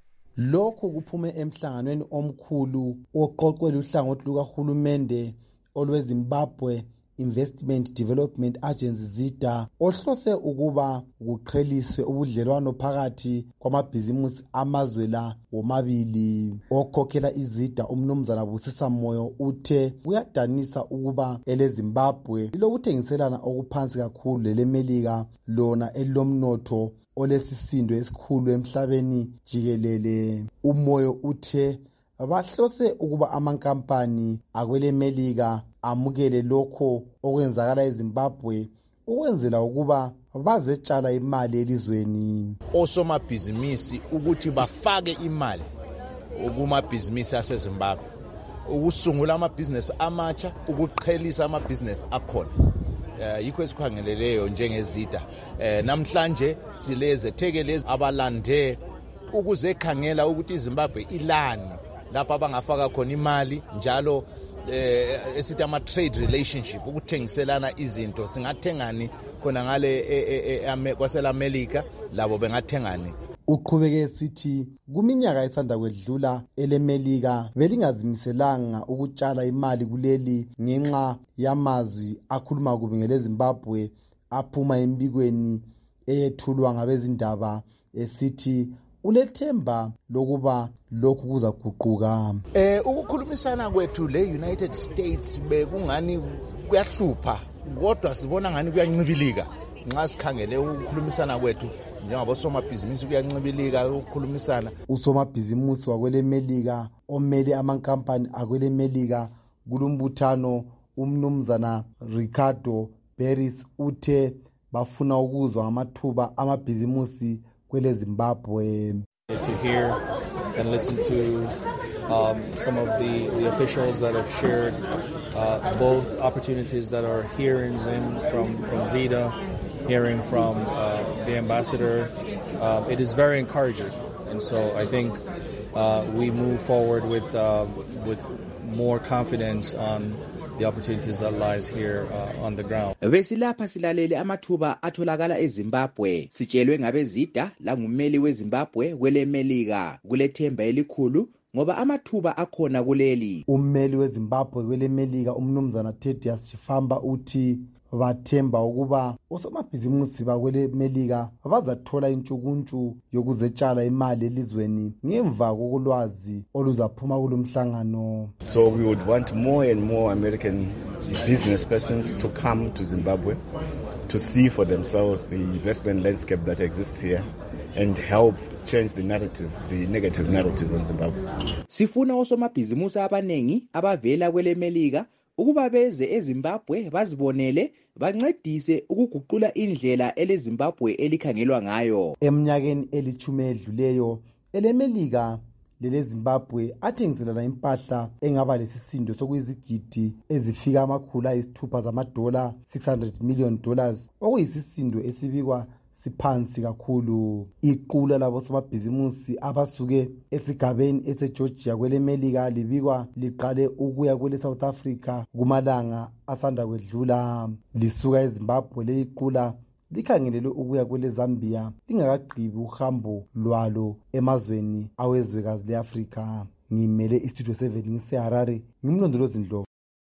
Lokho kuphume emhlanganweni omkhulu oqoqwe luhlangothi lukahulumende olweZimbabwe Investment Development Agency ZIDA ohlose ukuba kuqheliswe ubudlelwano phakathi kwamabhizinisi amazwe la womabili. Okhokhela iZIDA umnumzana Busisa Moyo uthe kuyadanisa ukuba eleZimbabwe lilokuthengiselana okuphansi kakhulu lelemelika lona elilomnotho olesisindo esikhulu emhlabeni jikelele. Umoyo uthe bahlose ukuba amankampani akwelemelika amukele lokho okwenzakala eZimbabwe ukwenzela ukuba bazetshala imali elizweni. Osomabhizinisi ukuthi bafake imali kumabhizinisi aseZimbabwe ukusungula amabhizinisi amatsha ukuqhelisa amabhizinisi akhona. Yikho esikhangeleleyo njengeZIDA. Namhlanje sileze thekelezi abalande ukuzekhangela ukuthi iZimbabwe ilani lapha abangafaka khona imali njalo esithi ama-trade relationship ukuthengiselana izinto singathengani khona ngale kwaselamelika labo bengathengani. Uqhubeke esithi kuminyaka esanda kwedlula elemelika belingazimiselanga ukutshala imali kuleli ngenxa yamazwi akhuluma kubi ngeleZimbabwe aphuma embikweni eyethulwa ngabezindaba esithi ulethemba lokuba lokhu kuzaguquka. Ukukhulumisana kwethu le-United States bekungani kuyahlupha kodwa sibona ngani kuyancibilika nxa sikhangele ukukhulumisana kwethu njengabosomabhizinisi kuyancibilika ukukhulumisana. Usomabhizinisi wakwelemelika omele amankampani akwelemelika kulombuthano umnumzana Ricardo Beris uthe bafuna ukuzwa ngamathuba amabhizinisi kweleZimbabwe. To hear and listen to some of the officials that have shared both opportunities that are here in Zim from Zita, hearing from the ambassador. It is very encouraging, and so I think we move forward with more confidence on the opportunities that lies here on the ground. Besilapha silalele amathuba atholakala eZimbabwe. Sitshelwe ngabezida langummeli weZimbabwe kwelemelika kulethemba elikhulu ngoba amathuba akhona kuleli. Ummeli weZimbabwe kwelemelika umnumzana Thaddeus Chifamba uthi bathemba ukuba osomabhizimusi bakwelemelika bazathola intshukuntshu yokuzetshala imali elizweni ngemva kokulwazi oluzaphuma kulomhlangano. So we would want more and more American business persons to come to Zimbabwe to see for themselves the investment landscape that exists here and help change the narrative, the negative narrative on Zimbabwe. Sifuna osomabhizimusi abanengi abavela kwelemelika ukuba beze eZimbabwe bazibonele bancedise ukuguqula indlela eleZimbabwe elikhangelwa ngayo. Eminyakeni elithumi edluleyo elemelika leleZimbabwe athengiselana impahla engaba lesisindo sokuyizigidi ezifika $600 zamadola $600 million okuyisisindo esibikwa siphansi kakhulu. Iqula labo somabhizimusi abasuke esigabeni eseGeorgia kwelemelika libikwa liqale ukuya kwele South Africa kumalanga asanda kwedlula. Lisuka eZimbabwe lequla likhangelelwe ukuya kwele Zambia lingakagqibi uhambo lwalo emazweni awezwekazi leAfrika. Ngimele iStudio 7 ngiseHarare, ngimlondolozi Ndlovu.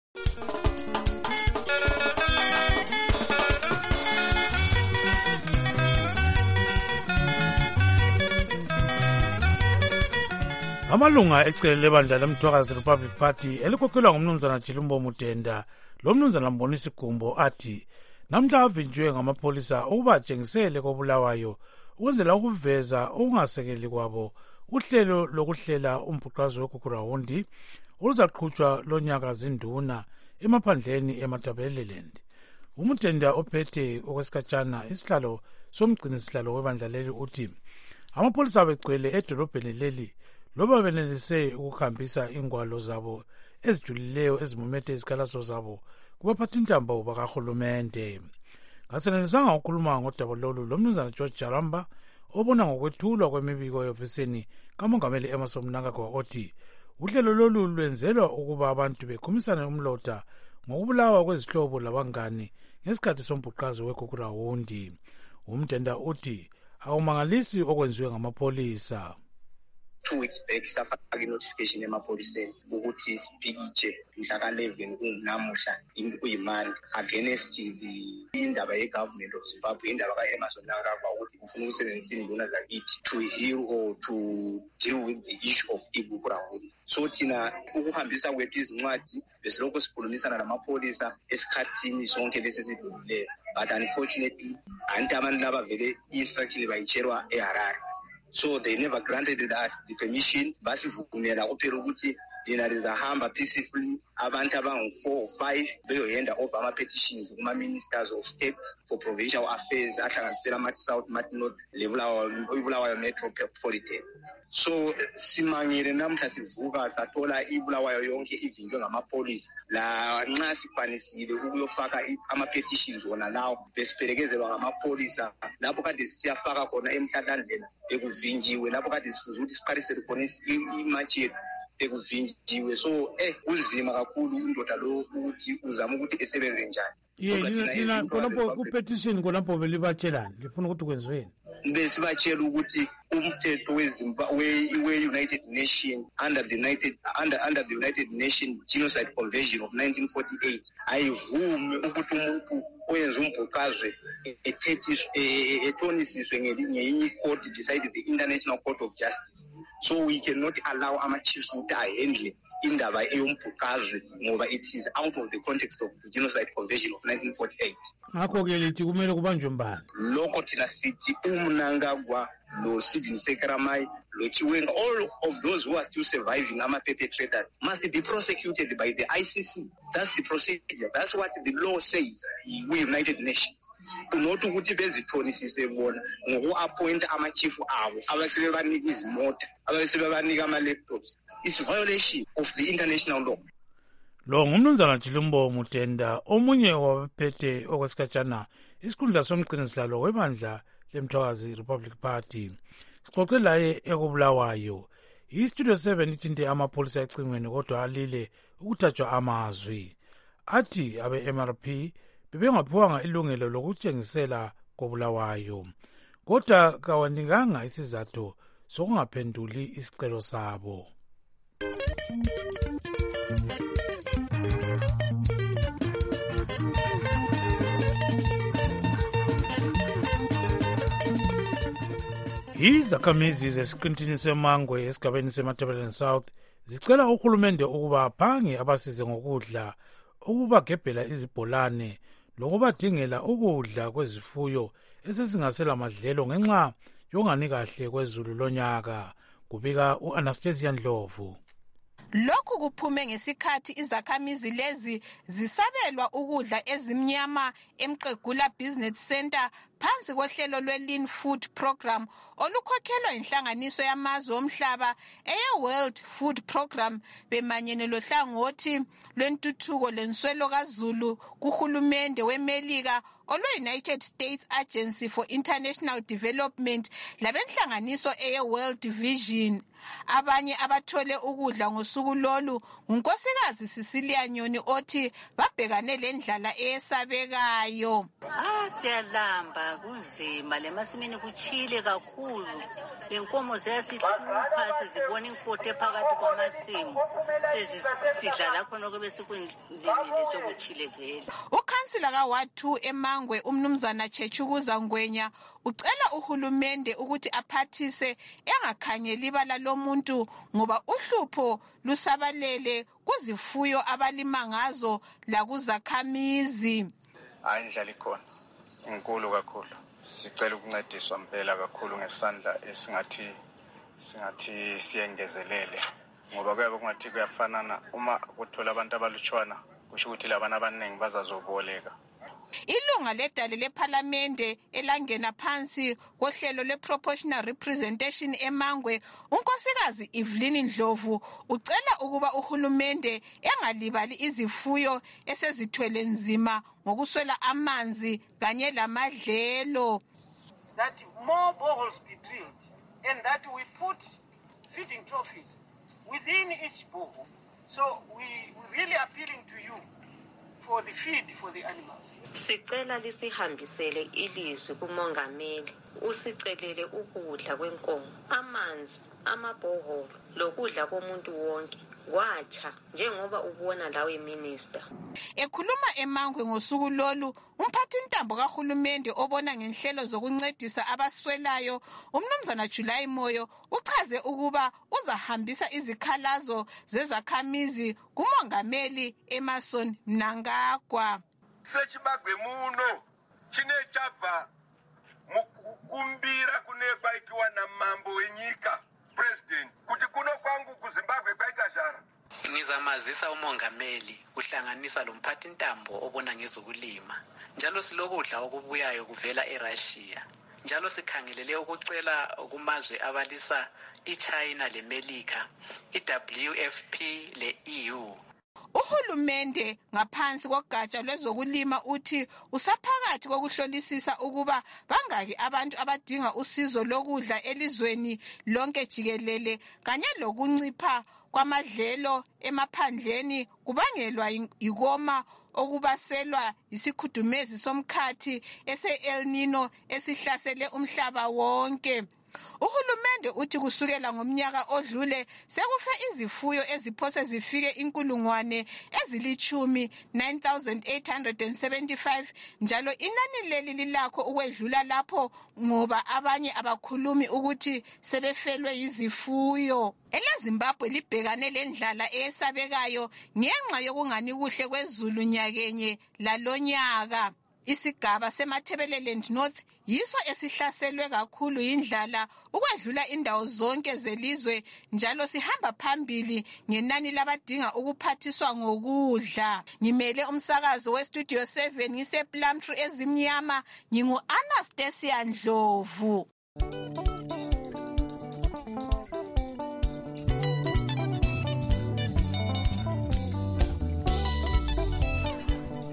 Amalunga ecele lebandla lemthwakazi Republic Party elikhokhelwa ngumnumzana Chilumbo Mutenda lo mnumzana Mbonisi Gumbo athi namhla avinjwe ngamapholisa ukuba atshengisele koBulawayo ukwenzela ukuveza ukungasekeli kwabo uhlelo lokuhlela umbhuqazo weGugurawundi oluzaqhutshwa lonyaka zinduna emaphandleni eMatabeleland. Umutenda ophethe okwesikhatshana isihlalo somgcinisihlalo webandla leli uthi amapholisa begcwele edolobheni leli loba benelise ukuhambisa ingwalo zabo ezijulileyo ezimumethe izikhalazo zabo kubaphathintambo bakahulumente. Ngasenelisanga ukukhuluma ngodaba lolu lomnumzana George Jaramba obona ngokwethulwa kwemibiko eofisini kamongameli Emmerson Mnangagwa othi uhlelo lolu lwenzelwa ukuba abantu bekhumisane umlota ngokubulawa kwezihlobo labangani ngesikhathi sombhuqazo weGugurawundi. Umtenda uthi awumangalisi okwenziwe ngamapholisa. 2 weeks back safaka notification emapholiseni ukuthi sipikitshe mhla ka-11 kungunamuhla kuyimani against indaba ye-government of Zimbabwe, indaba ka-Emmerson Mnangagwa ukuthi ufuna ukusebenzisa induna zakithi to heal or to deal with the issue of iGugurawundi. So thina ukuhambisa kwethu izincwadi besilokhu sikhulumisana namapholisa esikhathini sonke lesesidumileyo, but unfortunately anti abantu laba vele i-instruction bayitsherwa eHarare. So they never granted us the permission. Basivumela kuphela ukuthi lina lizahamba peacefully abantu abangu-4 or 5 beyohenda over ama-petitions kuma-ministers of state for provincial affairs ahlanganisela mathi South, mathi North leBulawayo metropolitan. So simangile namhla sivuka sathola iBulawayo yonke ivinjwe ngamapholisa la nxa sikwanisile ukuyofaka ama-petitions wona lawo besiphelekezelwa ngamapholisa lapho kade siyafaka khona emhlatlandlela bekuvinjiwe, lapho kade sifuze ukuthi siqalisele khona imatshi yethu bekuvinjiwe. So kunzima kakhulu indoda lo ukuthi uzama ukuthi esebenze njani. Nina khonapho ku-petition khonapho belibatshelani lifuna ukuthi kwenziweni? Besibatshela ukuthi umthetho we-United Nations under the United Nations Genocide Convention of 1948 ayivumi ukuthi umuntu oyenza umbhuqazwe ethonisiswe ngeyinye i-court beside the International Court of Justice. So we cannot allow ama-chiefs ukuthi ahandle indaba eyombhuqazwe ngoba it is out of the context of the Genocide Convention of 1948. Ngakho-ke lithi kumele kubanjwe mbani? Lokho thina sithi uMnangagwa lo Sidney Sekeramai lo Chiwenga, all of those who are still surviving ama-perpetrators must be prosecuted by the ICC. That's the procedure. That's what the law says. We United Nations. Not ukuthi bezithonisise bona ngoku-appointa ama-chief abo abasebebanika izimota abasebebanika ama-laptops. It's violation of the international law. Lo ngumnumzana Jilumbo Mutenda, omunye wabaphethe okwesikhatshana isikhundla somgcinisilalo webandla leMthwakazi Republic Party. Sixoxe laye ekubulawayo. IStudio 7 ithinte amapholisa ecingweni kodwa alile ukuthathwa amazwi. Athi abe-MRP bebengaphiwanga ilungelo lokutshengisela kobulawayo. Kodwa kawanikanga isizathu sokungaphenduli isicelo sabo. Izakhamizi zesiqintini semangwe esigabeni seMatabeleland South zicela uhulumende ukuba aphange abasize ngokudla, ukubagebhela izibholane lokubadingela ukudla kwezifuyo esesingasela madlelo ngenxa yongani kahle kwezulu lonyaka, kubika u-Anastasia Ndlovu. Lokhu kuphume ngesikhathi izakhamizi lezi zisabelwa ukudla ezimnyama eMqegula Business Center phansi kohlelo lwe-Lean Food Program olukhokhelwa inhlanganiso yamazwe omhlaba eye-World Food Program bemanyene lohlangothi lwentuthuko lenswelo kazulu kuhulumende weMelika olwe-United States Agency for International Development labenhlanganiso eye-World Vision. Abanye abathole ukudla ngosuku lolu unkosikazi Cecilia Nyoni othi babhekane lendlala eyesabekayo. Siyalamba kunzima lemasimini kuchile kakhulu. Lenkomo ziyasihlupha sizibona imfotho phakathi kwamasimu. Sezisidla lapho nokube sikunlimile sokuchile vele. Ukhansila kaWard 2 eMangwe umnumzana Chechukuza Ngwenya ucela uhulumende ukuthi aphathise engakhanyeli ibala lomuntu ngoba uhlupho lusabalele kuzifuyo abalima ngazo lakuzakhamizi. Hayi indlela ikhona inkulu kakhulu. Sicela ukuncediswa mpela kakhulu ngesandla esingathi siyengezelele ngoba kuyabe kungathi kuyafanana uma kuthola abantu abalutshwana kusho ukuthi labana abaningi bazazoboleka. Ilunga ledale lephalamende elangena phansi kohlelo lwe-proportional representation eMangwe unkosikazi Evelyn Ndlovu ucela ukuba uhulumende engalibali izifuyo esezithwele nzima ngokuswela amanzi kanye lamadlelo. That more boreholes be drilled and that we put feeding trophies within each borehole. So we really appealing to you for the feed for the animals. Sicela lisihambisele ilizwi kumongameli usicelele ukudla kwenkomo, amanzi, amabhoholo lokudla komuntu wonke kwatsha njengoba ubona lawe minister. Ekhuluma eMangwe ngosuku lolu umphathintambo kahulumende obona ngenhlelo zokuncedisa abaswelayo umnumzana July Moyo uchaze ukuba uzahambisa izikhalazo zezakhamizi kumongameli Emerson Mnangagwa. Sechibagwe muno chine chabva mukumbira kunekwa ikiwa na mambo wenyika president kuti kuno kwangu kuZimbabwe kwaita zara. Ngizamazisa umongameli uhlanganisa lo mphathintambo obona ngezokulima njalo silokudla okubuyayo kuvela eRussia njalo sikhangelele ukucela kumazwe abalisa iChina leMelika iWFP leEU. Uhulumende ngaphansi kogatsha lwezokulima uthi usaphakathi kokuhlolisisa ukuba bangaki abantu abadinga usizo lokudla elizweni lonke jikelele kanye lokuncipha kwamadlelo emaphandleni kubangelwa yikoma okubaselwa isikhudumezi somkhathi ese-El Nino esihlasele umhlaba wonke. Uhulumende uthi kusukela ngomnyaka odlule sekufe izifuyo eziphose zifike 9,875 njalo inani leli lilakho ukwedlula lapho ngoba abanye abakhulumi ukuthi sebefelwe yizifuyo. EleZimbabwe libhekane lendlala eyesabekayo ngenxa yokungani kuhle kwezulu nyakenye lalonyaka. Isigaba seMatabeleland North yiso esihlaselwe kakhulu indlala ukwedlula indawo zonke zelizwe njalo sihamba phambili ngenani labadinga ukuphathiswa ngokudla. Ngimele umsakazo weStudio 7 ngisePlumtree ezimnyama ngingu-Anastasia Ndlovu.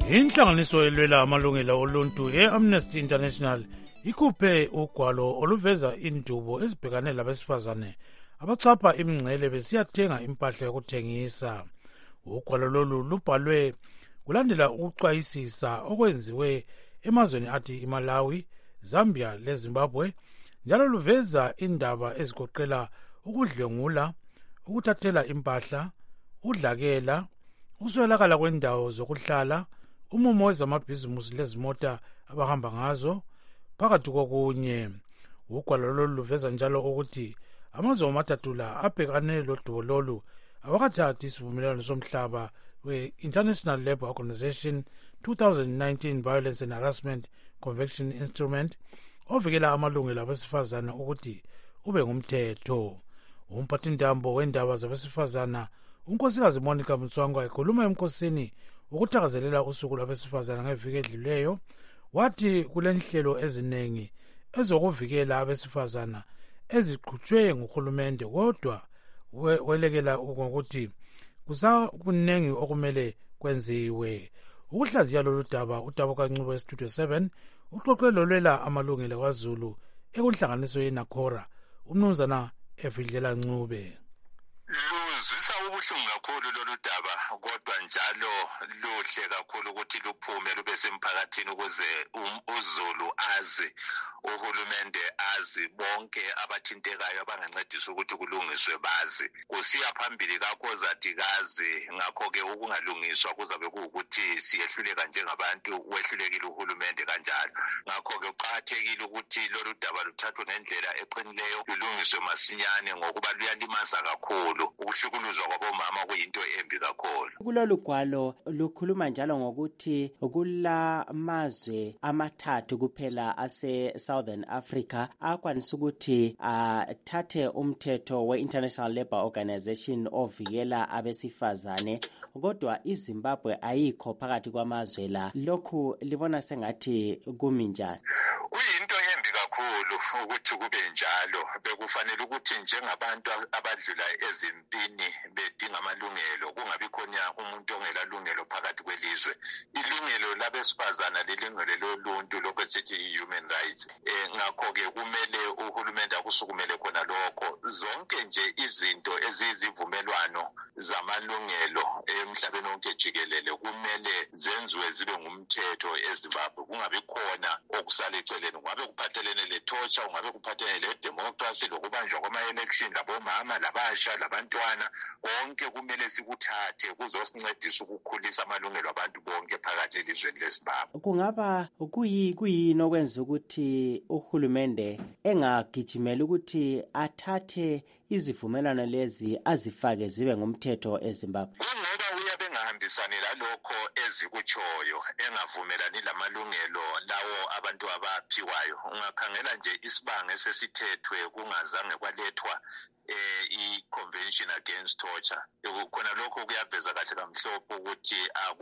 Inhlanganiso elwela amalungelo oluntu ye-Amnesty International ikhuphe ugwalo oluveza indubo ezibhekane labesifazane abachapha imingcele besiyathenga impahla yokuthengisa. Ugwalo lolu lubhalwe kulandela ukuxwayisisa okwenziwe emazweni athi iMalawi, Zambia leZimbabwe, njalo luveza indaba ezigoqela ukudlwengula, ukuthathela impahla, udlakela, ukuswelakala kwendawo zokuhlala, umumo wezamabhizimusi lezimota abahamba ngazo, phakathi kokunye. Ugwalo lolu luveza njalo ukuthi amazwe amathathu la abhekane lodubo lolu awakathathi isivumelwano somhlaba we-International Labour Organization 2019 Violence and Harassment Convention Instrument ovikela amalungelo abesifazana ukuthi ube ngumthetho. Umphathintambo wendaba zabesifazana unkosikazi Monica Mtswangwa ekhuluma emkhosini ukuthakazelela usuku lwabesifazana ngeviki edluleyo, wathi kulenhlelo eziningi ezokuvikela abesifazana eziqhutshwe nguhulumende, kodwa welekela ngokuthi kusakuningi okumele kwenziwe. Ukuhlaziya lolu daba uDabo kaNcubo eStudio 7 uxoxe lolwela amalungelo kwaZulu ekunhlanganiso yeNakora, umnumzana Efidlela Ncube. Luzisa ubuhlungu kakhulu lolu daba, kodwa njalo luhle kakhulu ukuthi luphume lube semphakathini ukuze uZulu azi, uhulumende azi, bonke abathintekayo abangancedisa ukuthi kulungiswe bazi. Kusiya phambili kakhozati kazi, ngakho-ke ukungalungiswa kuzabe kuwukuthi siyehluleka njengabantu, wehlulekile uhulumende kanjalo. Ngakho-ke kuqakathekile ukuthi lolu daba luthathwe ngendlela eqinileyo, lulungiswe masinyane ngokuba luyalimaza kakhulu. Ukuhlukuluzwa kwabomama kuyinto embi kakhulu. Kulolu gwalo lukhuluma njalo ngokuthi kula mazwe amathathu kuphela ase-Southern Africa akwanisa ukuthi athathe umthetho we-International Labour Organization ovikela abesifazane, kodwa iZimbabwe ayikho phakathi kwamazwe la. Lokhu libona sengathi kumi njani? Kuyinto embi kakhulu ukuthi kube njalo. Bekufanele ukuthi njengabantu abadlula ezimpini bedinga amalungelo, kungabi khona umuntu ongelalungelo phakathi kwelizwe. Ilungelo labesifazana lilungelo loluntu lokuthi human rights. Ngakho-ke kumele uhulumende akusukumele khona lokho. Zonke nje izinto eziyizivumelwano zamalungelo emhlabeni wonke jikelele kumele zenziwe zibe ngumthetho eZimbabwe. Kungabi khona okusala eceleni, kungabe kuphathelene le-torture, kungabe kuphathelene le-democracy, lokubanjwa kwama-election, labomama, labasha, labantwana, konke kumele sikuthathe kuzosincedisa ukukhulisa amalungelo abantu bonke phakathi elizweni leZimbabwe. Kungaba kuyini okwenza ukuthi uhulumende engagijimela ukuthi athathe izivumelwano lezi azifake zibe ngumthetho eZimbabwe? Kungoba uyabe engahambisani lalokho ezikutshoyo, engavumelani lamalungelo lawo abantu abaphiwayo. Ungakhangela nje isibanga esesithethwe kungazange kwalethwa i-Convention Against Torture. Khona lokho kuyaveza kahle kamhlophe ukuthi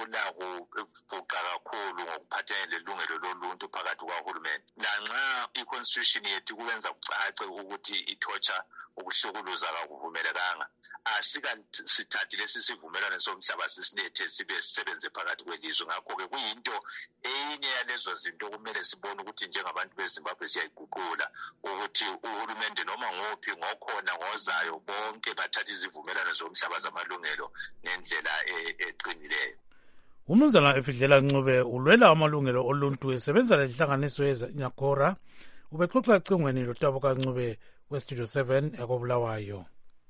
akulakufuqa kakhulu ngokuphathelene lelungelo loluntu phakathi kwahulumende. Lanxa i-Constitution yethu kubenza kucace ukuthi i-torture, ukuhlukuluza akuvumelekanga, asikasithathi lesi sivumelwano somhlaba sisilethe sibe sisebenze phakathi kwelizwe. Ngakho-ke kuyinto eyinye yalezo zinto kumele sibone ukuthi njengabantu beZimbabwe siyayiguqula, ukuthi uhulumende noma nguphi ngokhona ngozayo bonke bathatha izivumelwano zomhlaba zamalungelo ngendlela eqinileyo. Umnumzana Efidlela Ncube ulwela amalungelo oluntu esebenza lenhlanganiso yeNakora ubexoxa ecingweni loDabo kaNcube weStudio 7 ekobulawayo.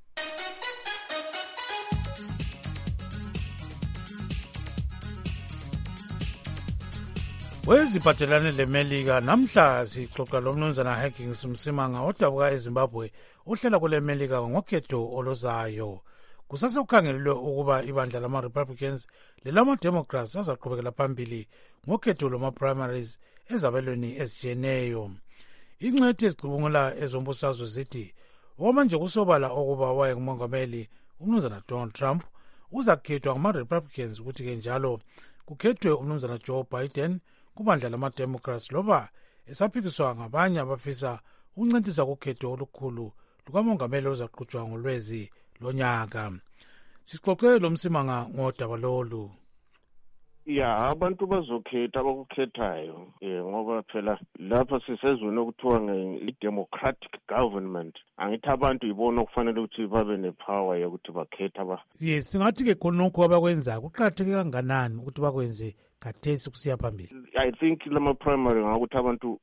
Weziphathelane leMelika namhla sixoxa lomnumzana Haggins Msimanga odabuka eZimbabwe uhlala kule Melika ngokhetho oluzayo. Kusasekukhangelelwe ukuba ibandla lama-Republicans lelama-Democrats azaqhubekela phambili ngokhetho lwama-primaries ezabelweni ezitshiyeneyo. Ingcwethi ezicubungula ezombusazwe zithi okwamanje kusobala okuba wayengumongameli umnumzana Donald Trump uzakhethwa ngama-Republicans ukuthi-ke njalo kukhethwe umnumzana Joe Biden kubandla lama-Democrats loba esaphikiswa ngabanye abafisa ukuncintisa kukhetho olukhulu lukamongameli ozaqhutshwa ngoLwezi lonyaka. Sixoxe lo Msimanga ngodaba lolu. ya abantu bazokhetha abakukhethayo ngoba phela lapha sisezweni okuthiwa nge-democratic government. Angithi abantu yibona okufanele ukuthi babe nepower yokuthi bakhetha yes singathi-ke khonokho abakwenzayo kuqakatheke kanganani ukuthi bakwenze khathesi kusiya phambili? I think lama-primary ngakuthi abantu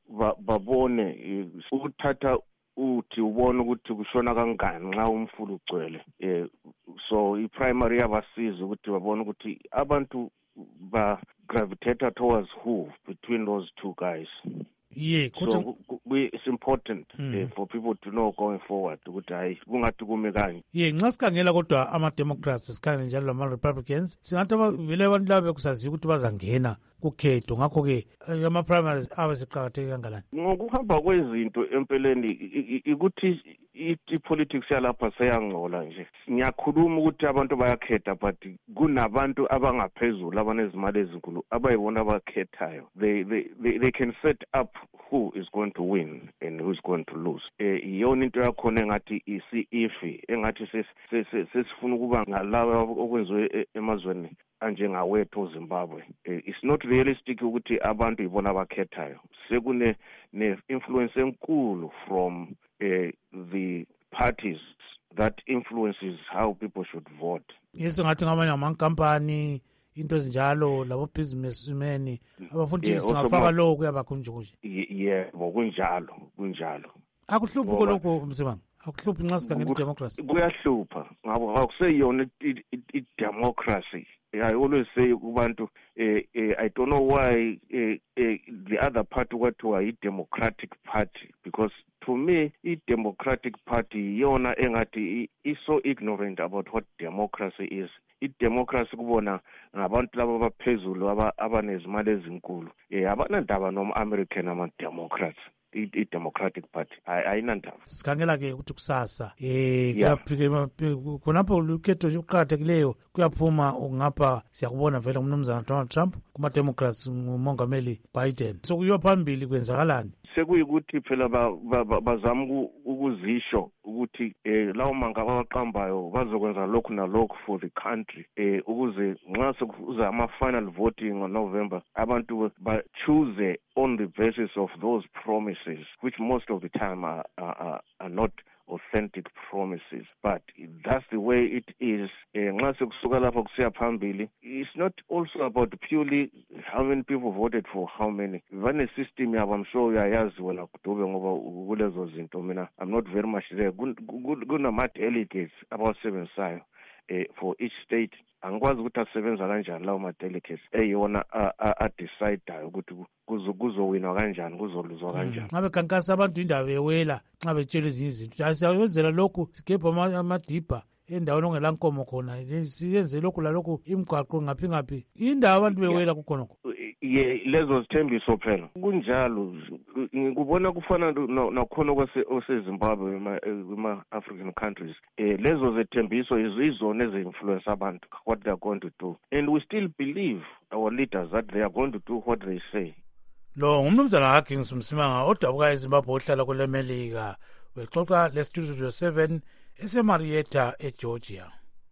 babone ukuthatha uthi ubone ukuthi kushona kangani nxa umfula ugcwele. So i-primary yabasiza ukuthi babone ukuthi abantu ba-gravitate towards who between those two guys. Yeah, so it's important for people to know going forward ukuthi hayi kungathi kume kanje. Yeah, nxa sikhangela kodwa ama-Democrats sikhangele njalo lama-Republicans singathi vele abantu laba bekusaziya ukuthi bazangena kukhetho, ngakho-ke ama-primaries abe seqakatheke kangalani? Ngokuhamba kwezinto empeleni ikuthi i-politics yalapha seyangcola nje. Ngiyakhuluma ukuthi abantu bayakhetha but kunabantu abangaphezulu abanezimali ezinkulu abayibona abakhethayo. They can set up who is going to win and who is going to lose. Iyona into yakhona engathi isi-ifi engathi sesifuna ukuba ngalaba okwenziwe emazweni anjengawethu Zimbabwe. It's not realistic ukuthi abantu yibona abakhethayo. Sekune ne-influence enkulu from the parties that influences how people should vote. Yes, ngathi ngamanye amankampani into ezinjalo labo businessmen abafuna ukuthi singafaka lokho kuyabakhunjukuje. Yebo kunjalo. Akuhluphi kolokho Msibanga? Akuhluphi nxa sikhangela i-democracy? Kuyahlupha ngabo akuseyona i-democracy. I always say kubantu I don't know why the other party kwathiwa i-Democratic Party, because to me i-Democratic Party yona engathi is so ignorant about what democracy is. I-democracy kubona ngabantu laba abaphezulu abanezimali ezinkulu. Abanandaba noma-American ama-Democrats. I-Democratic Party ayinandaba. Sikhangela-ke ukuthi kusasa khonapho ukhetho okuqakathekileyo kuyaphuma ngapha siyakubona vele umnumzana Donald Trump kuma-Democrats ngumongameli Biden. So kuyiwa phambili kwenzakalani? Sekuyikuthi phela bazama ukuzisho ukuthi lawo mangaba abaqambayo bazokwenza lokhu nalokhu for the country ukuze nxa sekuza ama-final voting on November abantu ba-choose on the basis of those promises, which most of the time are not authentic promises, but that's the way it is. Nxa sekusuka lapho kusiya phambili, it's not also about purely how many people voted for how many. Vane system yabo, I'm sure uyayazi wena Kudube ngoba kulezo zinto. Mina I'm not very much there. Kunama-delegates abawasebenzisayo for each state. Angikwazi ukuthi asebenza kanjani lawo ma-delegates eyona a-decidayo ukuthi kuzowinwa kanjani, kuzoluzwa kanjani. Ngabe khankasa abantu indaba ewela nxa betshela ezinye izinto. Siyawenzela lokhu sigebha amadibha endaweni ongela nkomo khona, siyenze lokhu lalokhu imigwaqo ngaphi indaba abantu bewela kukhonokho. Lezo zithembiso phela kunjalo. Ngikubona kufana nakhona kwaseZimbabwe kuma-African countries. Lezo zethembiso izizona ezi-influence abantu what they are going to do, and we still believe our leaders that they are going to do what they say. Lo ngumnumzana Huggins Msimanga odabuka eZimbabwe ohlala kule Melika wexoxa le-Studio 7 eseMarietta eGeorgia.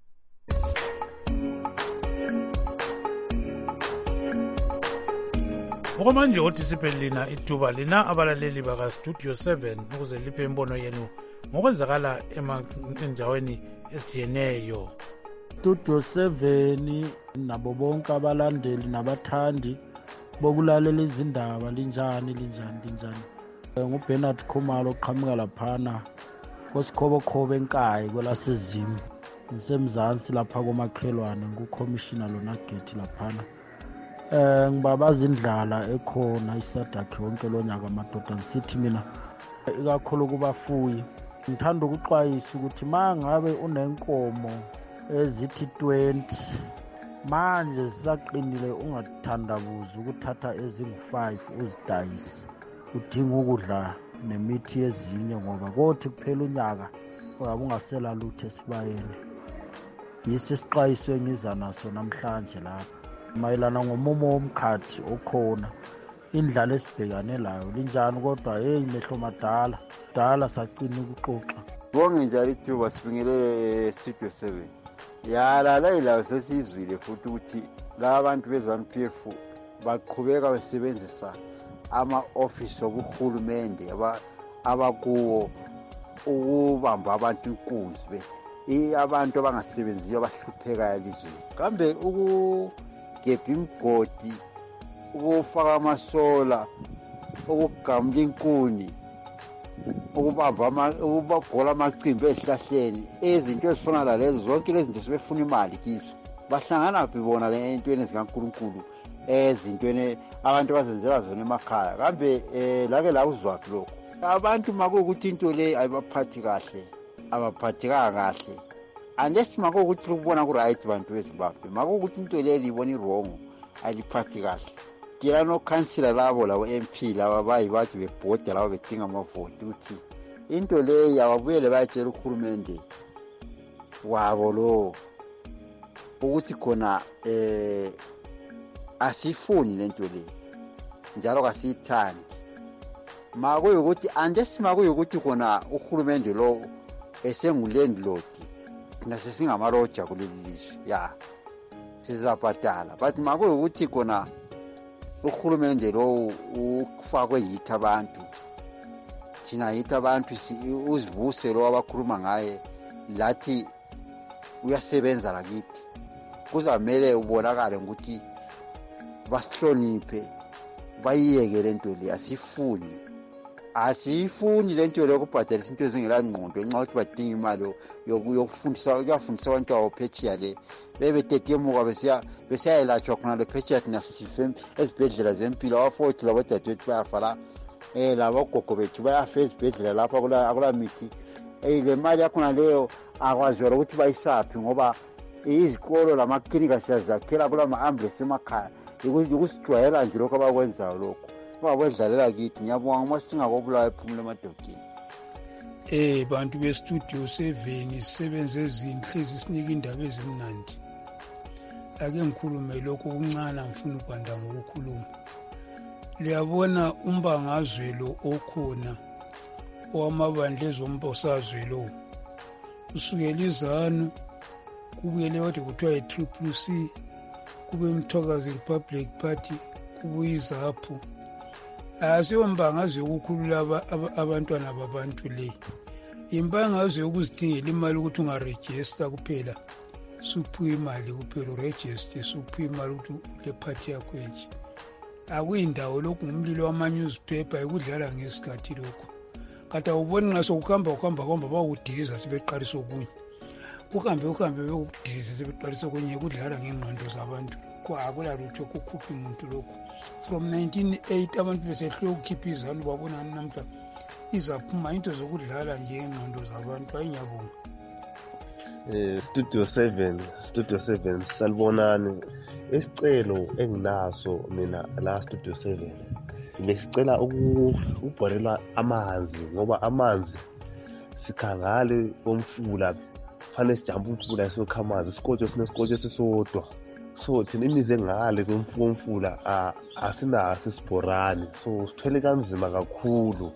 Okomanje othi siphelina ithuba lina abalaleli baka-Studio 7 ukuze liphe imbono yenu ngokwenzakala endaweni ezijiyeneyo. Studio 7 nabo bonke abalandeli nabathandi bokulalela izindaba linjani. NguBernard Khumalo oqhamuka laphana kosikhobokhobo enkayi kwelasezimu ngisemzansi lapha komakhelwane ngukhomishina lona Gethi laphana. Ngibabaza indlala ekhona isadakhe wonke lonyaka amadoda ngisithi mina ikakhulu kubafuyi ngithanda ukuxwayisa ukuthi mangabe unenkomo ezithi 20 manje zisaqinile ungathandabuza ukuthatha ezingu5 uzidayise udinga ukudla nemithi yezinye ngoba kothi kuphela unyaka ungabe ungasela lutho esibayeni. Yisi sixwayiswe ngiza naso namhlanje lapha mayelana ngomumo womkhathi okhona indlala esibhekane layo linjani, kodwa mehlo madala sacina ukuxoxa. Bonke njalo ithuba sifingelele Studio 7 yalala ilayo sesizwile futhi ukuthi laba bantu be-ZANU-PF baqhubeka besebenzisa ama-ofisi obuhulumende abakuwo ukubamba abantu inkunzi abantu abangasebenziyo abahluphekayo elizweni. Kambe ukugebha imigodi, ukufaka amasola, ukugamula inkuni, ukubabhola amacimbi ezihlahleni, izinto ezifana lalezo zonke lezi zinto sebefuna imali kizo. Bahlangana phi bona le entweni ezikaNkulunkulu, ezintweni abantu abazenzela zona emakhaya? Kambe lake la uzwaphi lokho? Abantu makuwukuthi into le ayibaphathi kahle, abaphathekanga kahle, unless makuwukuthi ukubona ku-right bantu beZimbabwe, makuwukuthi into le libona i-wrong, ayiliphathi kahle. Kila no-councillor labo MP laba bathi bebhoda labo bedinga amavoti ukuthi into le ababuyele bayatshela uhulumende wabo lo ukuthi khona asifuni lento le njalo kasiyithandi. Makuyukuthi unless makuyukuthi khona uhulumende lo esengulandlord thina sesingamaroja kuleli lizwe ya sizabhadala, but makuyukuthi khona uhulumende lo ufakwe yithi abantu, thina yithi abantu uzivuse lo abakhuluma ngaye lathi uyasebenza lakithi, kuzamele ubonakale ukuthi basihloniphe, bayiyeke lento le. Asifuni lento le ukubhadala izinto ezingelangqondo ngenxa yokuthi badinga imali yokufundisa abantu abo phetsheya le bebetetemuka besiyayelatshwa khona le phetsheya. Thina sife ezibhedlela zempilo, abafowethu labodadewethu bayafa la, labogogo bethu bayafa ezibhedlela lapho akula mithi. Le mali yakhona leyo akwaziwa ukuthi bayisaphi, ngoba izikolo lamaklinika siyazakhela kula ma-ambulance emakhaya, ukusijwayela nje lokho abakwenzayo lokho, babedlalela kithi. Ngiyabonga uma singakobulawa ephumule emadodeni. Bantu bestudio 7 sisebenze ezinhle sinika indaba ezimnandi. Ake ngikhulume lokho kuncane, ngifuna ukwanda ngokukhuluma. Liyabona umbangazwe lo okhona owamabandla ezombosazwe lo usukela iZANU kubuyele wade kuthiwa i-CCC, kube Mthokazi Republic Party, kubuye iZAPU. Asiyombangazwe ukukhulula abantwana babantu le. Imbangazwe ukuzidingela imali ukuthi ungarejista kuphela, suphiwe imali kuphela, uregister suphiwe imali ukuthi le party yakho nje. Akuyindawo lokhu ngumlilo wama-newspaper ekudlala ngesikhathi lokho. Kata uboni nxa sokuhamba bawudikiza sebeqalisa okunye. Uhambe bekudikiza sebeqalisa okunye kudlala ngengqondo zabantu. Akula lutho kukhupha umuntu lokho. From 1908 abantu besehlwe ukukhipha iZANU, babona namhla izaphuma into zokudlala nje ngengqondo zabantu. Ayingiyabonga. Studio 7 salibonani. Isicelo enginaso mina la Studio 7 ngisicela ukubholela amanzi, ngoba amanzi sikhangale komfula, fanele sijambe umfula esokha amanzi, isikotho sinesikotsho esisodwa. So thina imizi engale komfula asinaso isibhorani, so sithwele kanzima kakhulu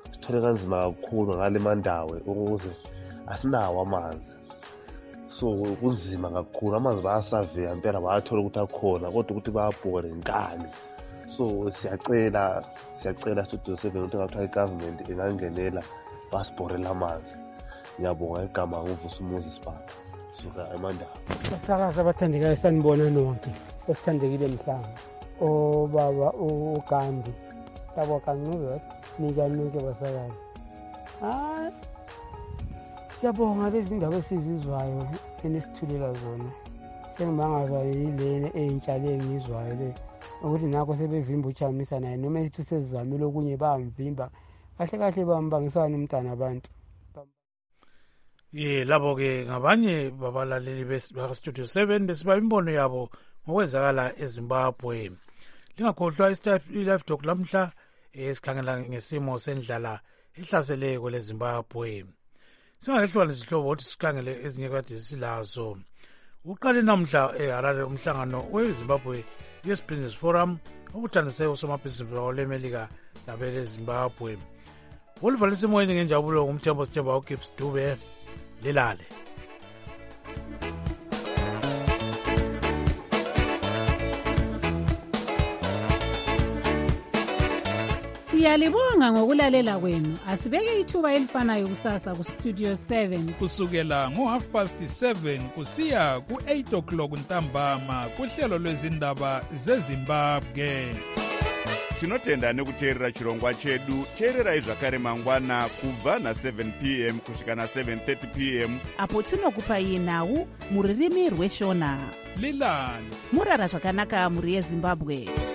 ngale mandawe ukuze asinawo amanzi. So kunzima kakhulu, amanzi bayasaveya impela, bayathola ukuthi akhona, kodwa ukuthi bayabhore nkani. So siyacela Studio 7 ukuthi ngathiwa i-government ingangenela basibhorela amanzi. Ngiyabonga, igama nguvusa uMoses Banda suka eMandaba. Basakazi abathandekayo, sanibona nonke osithandekile mhlanga, obaba uGandhi tabo kancube nikanike basakazi. Siyabonga lezi ndaba esizizwayo enisithulela zona. Sengimangazwa yilena entsha le ngizwayo le ukuthi nakho sebevimba uchamisa naye, noma esithi sesizamile okunye bamvimba kahle bambangisana umntana abantu. Labo ke ngabanye babalaleli baka-Studio 7 besiba imbono yabo ngokwenzakala eZimbabwe. Lingakhohlwa i-live talk lamhla esikhangela ngesimo sendlala ehlasele kweleZimbabwe. Singakehlukana izihlobo ukuthi sikhangele ezinye kade silazo. Uqale namhla eHarare umhlangano weZimbabwe Youth Business Forum obuthandise usomabhizinisi bakoLemelika labele Zimbabwe. Ulivalisa emoyeni ngenjabulo ngumthembo sithemba uGibbs Dube lilale. Siyalibonga ngokulalela kwenu. Asibeke ithuba elifanayo kusasa ku Studio 7 kusukela ngo7:30 kusiya ku8 ntambama kuhlelo lwezindaba zeZimbabwe. Tinotenda nekuteerera chirongwa chedu. Teererai zvakare mangwana kubva na7 p.m. kusvika na7:30 p.m. apo tinokupai nhau muririmi rweshona. Lilani murara zvakanaka muri yeZimbabwe.